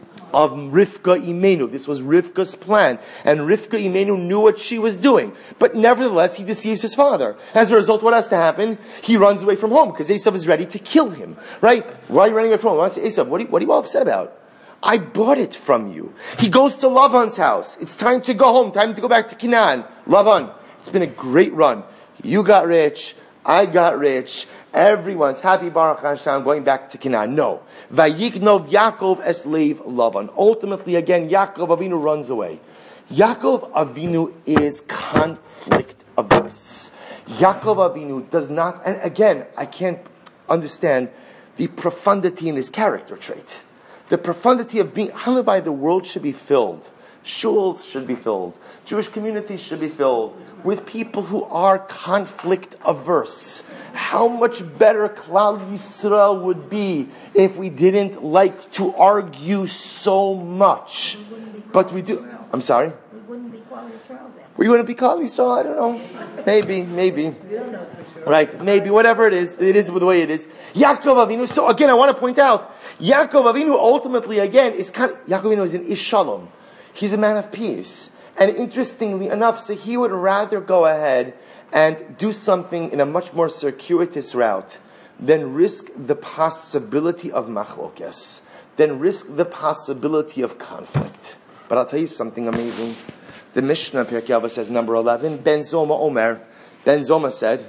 Rivka Imenu. This was Rivka's plan. And Rivka Imenu knew what she was doing. But nevertheless, he deceives his father. As a result, what has to happen? He runs away from home because Esav is ready to kill him. Right? Why are you running away from home? I say, Esav, what are you all upset about? I bought it from you. He goes to Lavan's house. It's time to go home. Time to go back to Canaan. Lavan, it's been a great run. You got rich. I got rich. Everyone's happy, Baruch Hashem, going back to Canaan. No. Vayiknov Yaakov esleiv Lavan. Ultimately, again, Yaakov Avinu runs away. Yaakov Avinu is conflict averse. Yaakov Avinu does not, and again, I can't understand the profundity in this character trait. The profundity of being, how by the world should be filled. Shuls should be filled. Jewish communities should be filled with people who are conflict averse. How much better Klal Yisrael would be if we didn't like to argue so much. But we do. I'm sorry? We wouldn't be Klal Yisrael then. We wouldn't be Klal Yisrael, I don't know. Maybe. Right, maybe, whatever it is the way it is. Yaakov Avinu, so again I want to point out, Yaakov Avinu ultimately again Yaakov Avinu is an Ish Shalom. He's a man of peace. And interestingly enough, so he would rather go ahead and do something in a much more circuitous route than risk the possibility of machlokes, than risk the possibility of conflict. But I'll tell you something amazing. The Mishnah, Pirkei Avos says, number 11, Ben Zoma Omer. Ben Zoma said,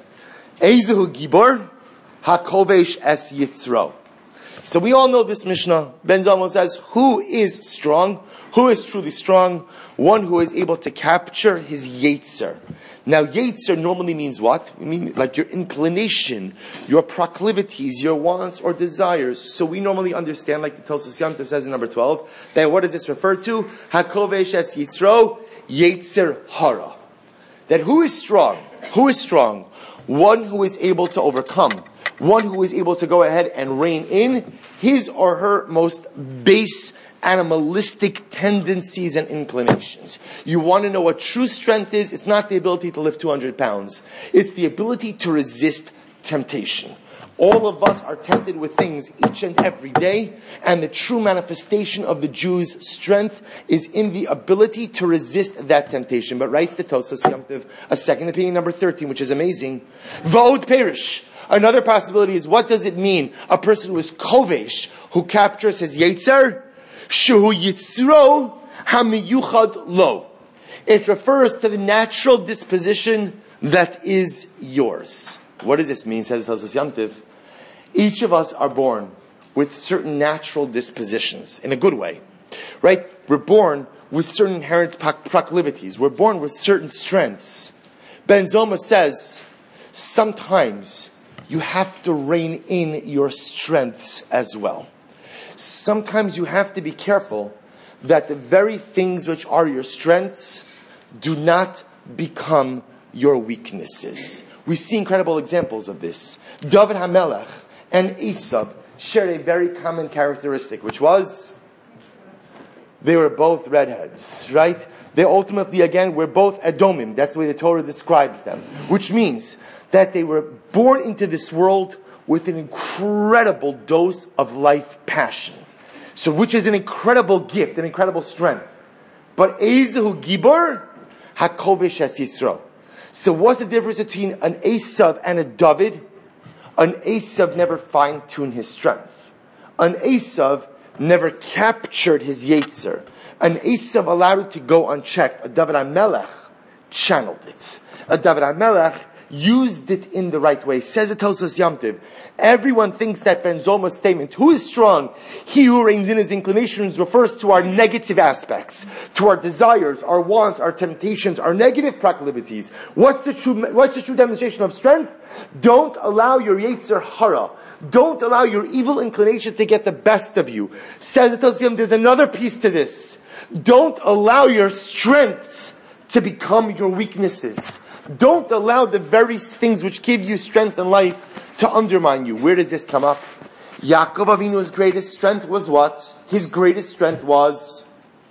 Eizehu Gibor HaKovesh Es Yitzro. So we all know this Mishnah. Ben Zalman says, who is strong? Who is truly strong? One who is able to capture his Yetzer. Now, Yetzer normally means what? We mean like your inclination, your proclivities, your wants or desires. So we normally understand, like the Tosas Yom Tov says in number 12, that what does this refer to? HaKovesh Es Yitzro, Yetzer Hara. That who is strong? Who is strong? One who is able to overcome. One who is able to go ahead and rein in his or her most base animalistic tendencies and inclinations. You want to know what true strength is? It's not the ability to lift 200 pounds. It's the ability to resist temptation. All of us are tempted with things each and every day, and the true manifestation of the Jew's strength is in the ability to resist that temptation. But writes the Tosas Yom Tov, a second opinion, number 13, which is amazing. V'od perish. Another possibility is, what does it mean? A person who is kovesh, who captures his yetzer, shehu yitzro hamiyuchad lo. It refers to the natural disposition that is yours. What does this mean? Says Tosas Yom Tov. Each of us are born with certain natural dispositions, in a good way. Right? We're born with certain inherent proclivities. We're born with certain strengths. Ben Zoma says, sometimes you have to rein in your strengths as well. Sometimes you have to be careful that the very things which are your strengths do not become your weaknesses. We see incredible examples of this. David HaMelech and Esav shared a very common characteristic, which was they were both redheads, right? They ultimately, again, were both Edomim. That's the way the Torah describes them. Which means that they were born into this world with an incredible dose of life passion. So, which is an incredible gift, an incredible strength. But Eizehu Gibor HaKovesh Es Yisro. So what's the difference between an Esav and a David? An Esav never fine-tuned his strength. An Esav never captured his Yetzer. An Esav allowed it to go unchecked. A David HaMelech channeled it. A David HaMelech used it in the right way. Says it Tosas Yom Tov. Everyone thinks that Ben Zoma's statement, who is strong? He who reins in his inclinations, refers to our negative aspects, to our desires, our wants, our temptations, our negative proclivities. What's the true demonstration of strength? Don't allow your Yetzer Hara. Don't allow your evil inclination to get the best of you. Says it Tosas Yom Tov, there's another piece to this. Don't allow your strengths to become your weaknesses. Don't allow the very things which give you strength in life to undermine you. Where does this come up? Yaakov Avinu's greatest strength was what? His greatest strength was,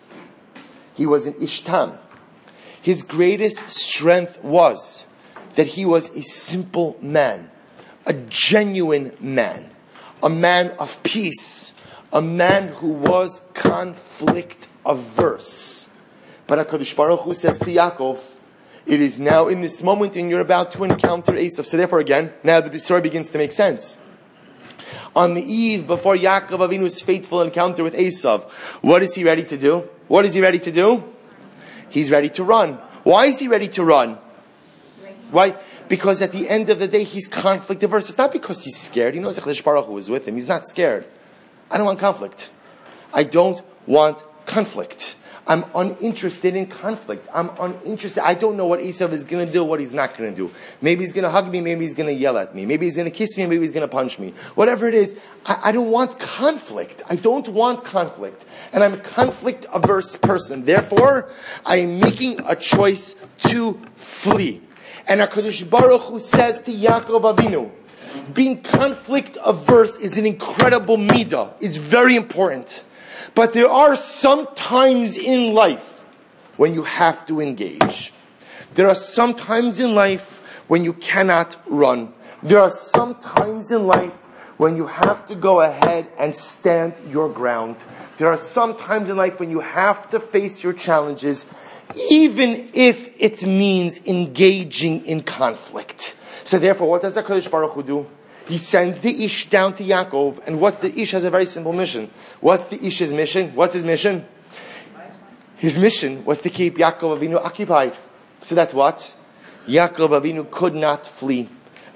he was an Ishtam. His greatest strength was that he was a simple man, a genuine man, a man of peace, a man who was conflict averse. But HaKadosh Baruch Hu says to Yaakov, it is now in this moment and you're about to encounter Esav. So therefore again, now that the story begins to make sense. On the eve before Yaakov Avinu's fateful encounter with Esav, what is he ready to do? What is he ready to do? He's ready to run. Why is he ready to run? Why? Because at the end of the day, he's conflict averse. It's not because he's scared. He knows that HaKadosh Baruch Hu is with him. He's not scared. I don't want conflict. I don't want conflict. I'm uninterested in conflict. I'm uninterested. I don't know what Esav is going to do, what he's not going to do. Maybe he's going to hug me, maybe he's going to yell at me. Maybe he's going to kiss me, maybe he's going to punch me. Whatever it is, I don't want conflict. I don't want conflict. And I'm a conflict averse person. Therefore, I am making a choice to flee. And HaKadosh Baruch Hu says to Yaakov Avinu, being conflict averse is an incredible midah, is very important. But there are some times in life when you have to engage. There are some times in life when you cannot run. There are some times in life when you have to go ahead and stand your ground. There are some times in life when you have to face your challenges, even if it means engaging in conflict. So therefore, what does HaKadosh Baruch Hu do? He sends the Ish down to Yaakov, and what the Ish has a very simple mission. What's the Ish's mission? What's his mission? His mission was to keep Yaakov Avinu occupied. So that's what? Yaakov Avinu could not flee.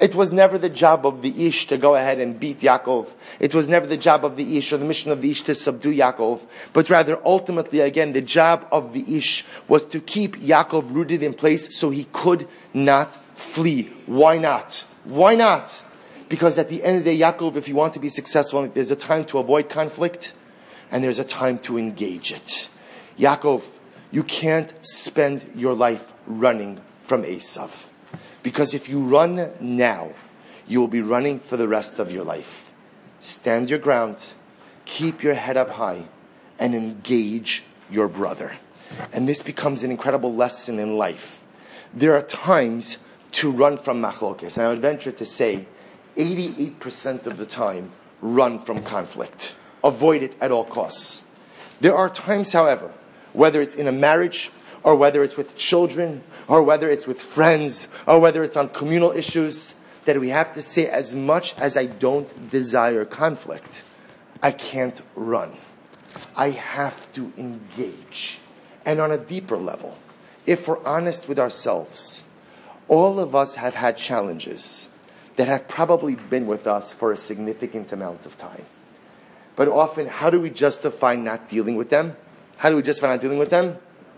It was never the job of the Ish to go ahead and beat Yaakov. It was never the job of the Ish or the mission of the Ish to subdue Yaakov. But rather, ultimately, again, the job of the Ish was to keep Yaakov rooted in place so he could not flee. Why not? Why not? Because at the end of the day, Yaakov, if you want to be successful, there's a time to avoid conflict and there's a time to engage it. Yaakov, you can't spend your life running from Esav. Because if you run now, you will be running for the rest of your life. Stand your ground, keep your head up high, and engage your brother. And this becomes an incredible lesson in life. There are times to run from machlokes. And I would venture to say, 88% of the time, run from conflict. Avoid it at all costs. There are times, however, whether it's in a marriage, or whether it's with children, or whether it's with friends, or whether it's on communal issues, that we have to say, as much as I don't desire conflict, I can't run. I have to engage. And on a deeper level, if we're honest with ourselves, all of us have had challenges that have probably been with us for a significant amount of time. But often, how do we justify not dealing with them? How do we justify not dealing with them?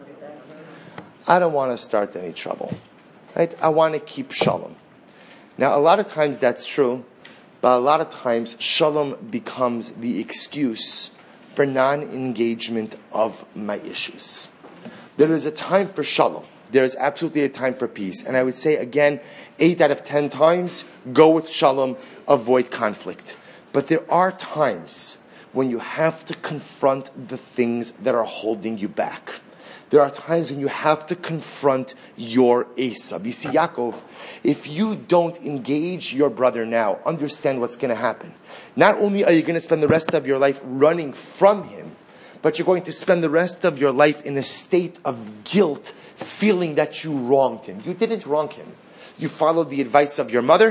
I don't want to start any trouble. Right? I want to keep shalom. Now, a lot of times that's true, but a lot of times shalom becomes the excuse for non-engagement of my issues. There is a time for shalom. There is absolutely a time for peace. And I would say again, 8 out of 10 times, go with shalom, avoid conflict. But there are times when you have to confront the things that are holding you back. There are times when you have to confront your Esav. You see, Yaakov, if you don't engage your brother now, understand what's going to happen. Not only are you going to spend the rest of your life running from him, but you're going to spend the rest of your life in a state of guilt, feeling that you wronged him. You didn't wrong him. You followed the advice of your mother.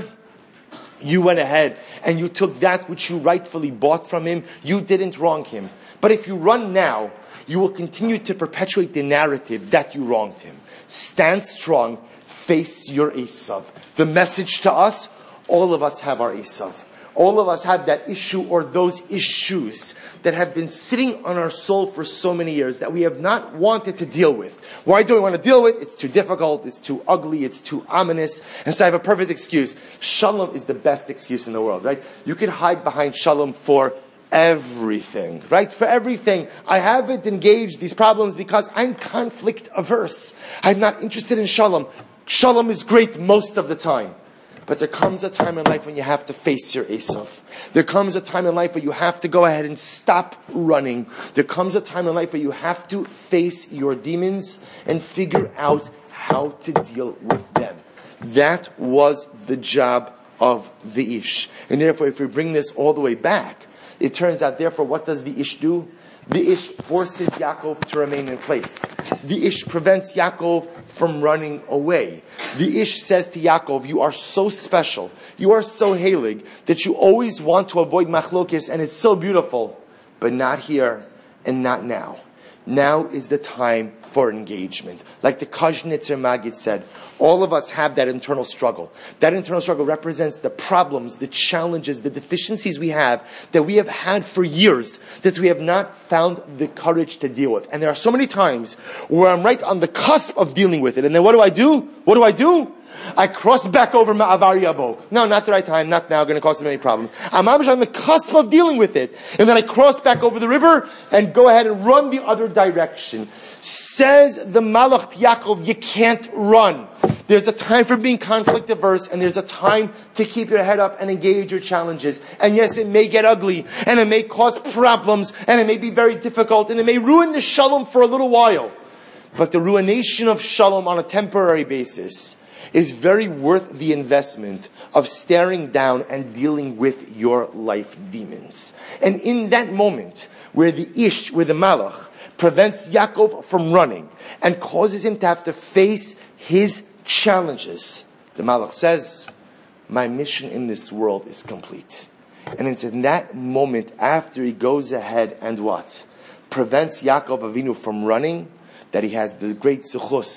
You went ahead and you took that which you rightfully bought from him. You didn't wrong him. But if you run now, you will continue to perpetuate the narrative that you wronged him. Stand strong. Face your Esav. The message to us, all of us have our Esav. All of us have that issue or those issues that have been sitting on our soul for so many years that we have not wanted to deal with. Why do we want to deal with? It's too difficult, it's too ugly, it's too ominous. And so I have a perfect excuse. Shalom is the best excuse in the world, right? You can hide behind shalom for everything, right? For everything. I haven't engaged these problems because I'm conflict averse. I'm not interested in shalom. Shalom is great most of the time. But there comes a time in life when you have to face your Esav. There comes a time in life where you have to go ahead and stop running. There comes a time in life where you have to face your demons and figure out how to deal with them. That was the job of the Ish. And therefore, if we bring this all the way back, it turns out, therefore, what does the Ish do? The Ish forces Yaakov to remain in place. The Ish prevents Yaakov from running away. The Ish says to Yaakov, you are so special, you are so heilig, that you always want to avoid machlokes, and it's so beautiful, but not here and not now. Now is the time for engagement. Like the Kazhnitzer Maggid said, all of us have that internal struggle. That internal struggle represents the problems, the challenges, the deficiencies we have that we have had for years that we have not found the courage to deal with. And there are so many times where I'm right on the cusp of dealing with it. And then what do I do? What do? I cross back over Ma'avar Yabok. No, not the right time, not now, going to cause so many problems. I'm on the cusp of dealing with it. And then I cross back over the river and go ahead and run the other direction. Says the Malach Yaakov, you can't run. There's a time for being conflict averse, and there's a time to keep your head up and engage your challenges. And yes, it may get ugly, and it may cause problems, and it may be very difficult, and it may ruin the shalom for a little while. But the ruination of shalom on a temporary basis is very worth the investment of staring down and dealing with your life demons. And in that moment, where the Ish, where the Malach, prevents Yaakov from running and causes him to have to face his challenges, the Malach says, my mission in this world is complete. And it's in that moment, after he goes ahead and what? Prevents Yaakov Avinu from running, that he has the great zuchus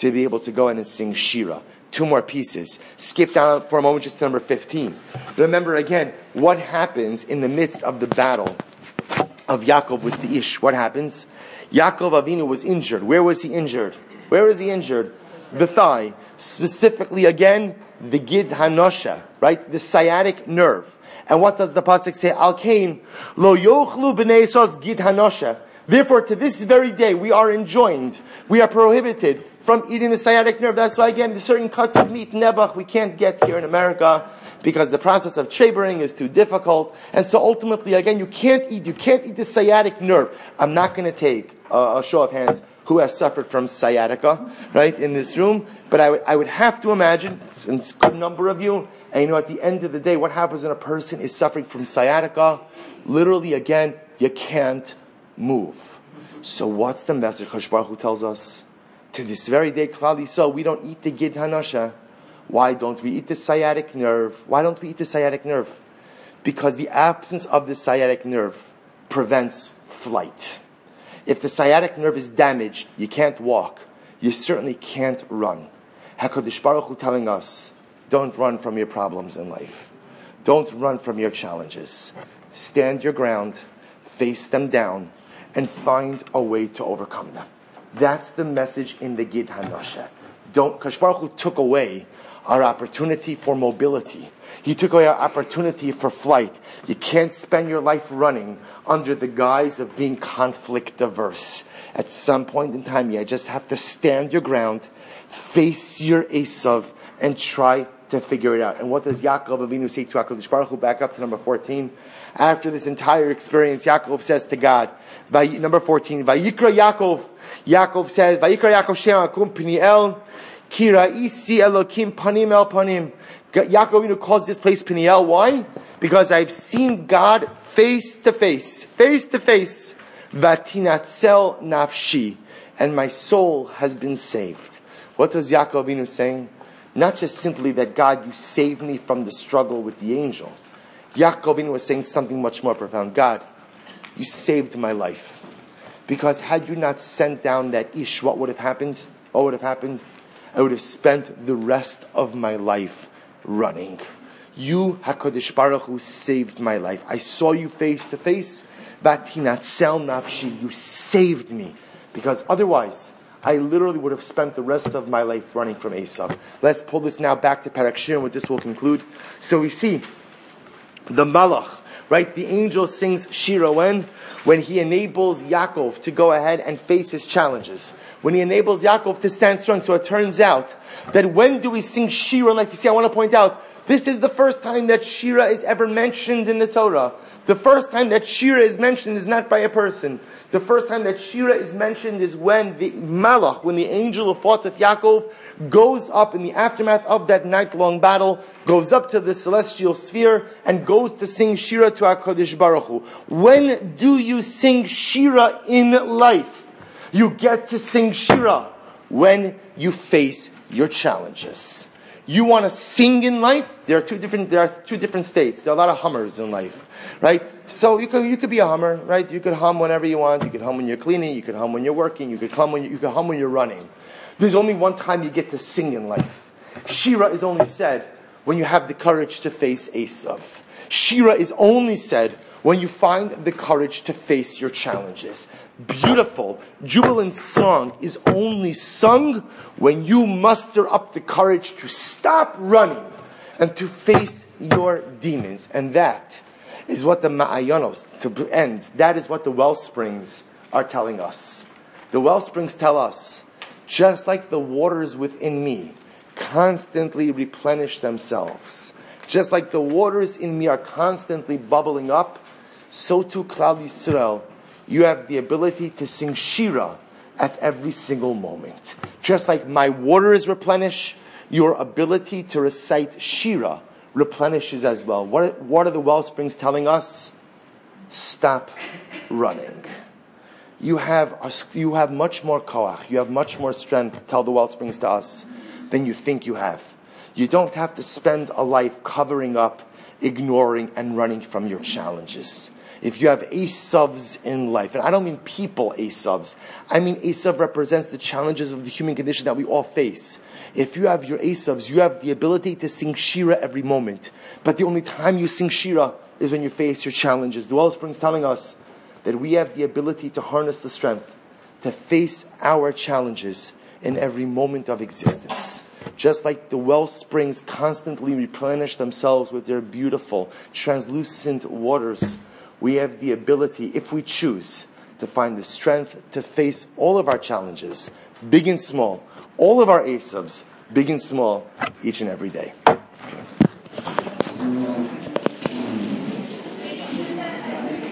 to be able to go in and sing Shira. 2 more pieces. Skip down for a moment just to number 15. Remember again, what happens in the midst of the battle of Yaakov with the Ish? What happens? Yaakov Avinu was injured. Where was he injured? Where is he injured? The thigh. Specifically again, the Gid Hanosha, right? The sciatic nerve. And what does the pasuk say? Al Kain, lo yochlu b'nei Yisrael Gid Hanosha. Therefore, to this very day, we are enjoined, we are prohibited from eating the sciatic nerve. That's why, again, certain cuts of meat, nebuch, we can't get here in America because the process of trebering is too difficult. And so ultimately, again, you can't eat the sciatic nerve. I'm not going to take a show of hands who has suffered from sciatica, right, in this room. But I would have to imagine, and it's a good number of you, and at the end of the day, what happens when a person is suffering from sciatica? Literally, again, you can't move. So what's the message Kadosh Baruch Hu tells us? To this very day, Klal Yisrael, we don't eat the Gid Hanosha. Why don't we eat the sciatic nerve? Why don't we eat the sciatic nerve? Because the absence of the sciatic nerve prevents flight. If the sciatic nerve is damaged, you can't walk. You certainly can't run. HaKadosh Baruch Hu telling us, don't run from your problems in life. Don't run from your challenges. Stand your ground, face them down, and find a way to overcome them. That's the message in the Gid Hanosha. Kadosh Baruch Hu took away our opportunity for mobility. He took away our opportunity for flight. You can't spend your life running under the guise of being conflict averse. At some point in time, you just have to stand your ground, face your Esav, and try to figure it out. And what does Yaakov Avinu say to HaKadosh Baruch Hu? Back up to number 14. After this entire experience, Yaakov says to God, number 14, Vayikra Yaakov. Yaakov says, Vayikra Yaakov Shem Akum Peniel, Kira Isi Elokim Panim El Panim. Yaakov Avinu calls this place Peniel. Why? Because I've seen God face to face. Vatinatzel Nafshi. And my soul has been saved. What does Yaakov Avinu saying? Not just simply that God, you saved me from the struggle with the angel. Yaakov Avinu was saying something much more profound. God, you saved my life. Because had you not sent down that Ish, what would have happened? What would have happened? I would have spent the rest of my life running. You, HaKadosh Baruch Hu, saved my life. I saw you face to face. Vatinatzel nafshi. You saved me. Because otherwise, I literally would have spent the rest of my life running from Esav. Let's pull this now back to Perek Shir, and with this we'll conclude. So we see the Malach, right? The angel sings Shira when he enables Yaakov to go ahead and face his challenges. When he enables Yaakov to stand strong. So it turns out that when do we sing Shira? Like you see, I want to point out, this is the first time that Shira is ever mentioned in the Torah. The first time that Shira is mentioned is not by a person. The first time that Shira is mentioned is when the Malach, when the angel who fought with Yaakov, goes up in the aftermath of that night-long battle, goes up to the celestial sphere, and goes to sing Shira to HaKadosh Baruch Hu. When do you sing Shira in life? You get to sing Shira when you face your challenges. You want to sing in life? There are two different states. There are a lot of hummers in life, right? So you could be a hummer, right? You could hum whenever you want. You could hum when you're cleaning. You could hum when you're working. You could hum when you're running. There's only one time you get to sing in life. Shira is only said when you have the courage to face Esav. Shira is only said when you find the courage to face your challenges. Beautiful, jubilant song is only sung when you muster up the courage to stop running and to face your demons. And that is what the Ma'ayanos, to end, that is what the wellsprings are telling us. The wellsprings tell us, just like the waters within me constantly replenish themselves, just like the waters in me are constantly bubbling up, so too Klal Yisrael, you have the ability to sing Shira at every single moment. Just like my water is replenished, your ability to recite Shira replenishes as well. What are the wellsprings telling us? Stop running. You have much more koach, you have much more strength, tell the wellsprings to us, than you think you have. You don't have to spend a life covering up, ignoring, and running from your challenges. if you have Esavs in life, and I don't mean people Esavs, I mean Esav represents the challenges of the human condition that we all face. If you have your Esavs, you have the ability to sing Shira every moment. But the only time you sing Shira is when you face your challenges. The Wellspring is telling us that we have the ability to harness the strength to face our challenges in every moment of existence. Just like the well springs constantly replenish themselves with their beautiful, translucent waters, we have the ability, if we choose, to find the strength to face all of our challenges, big and small, all of our Esavs, big and small, each and every day.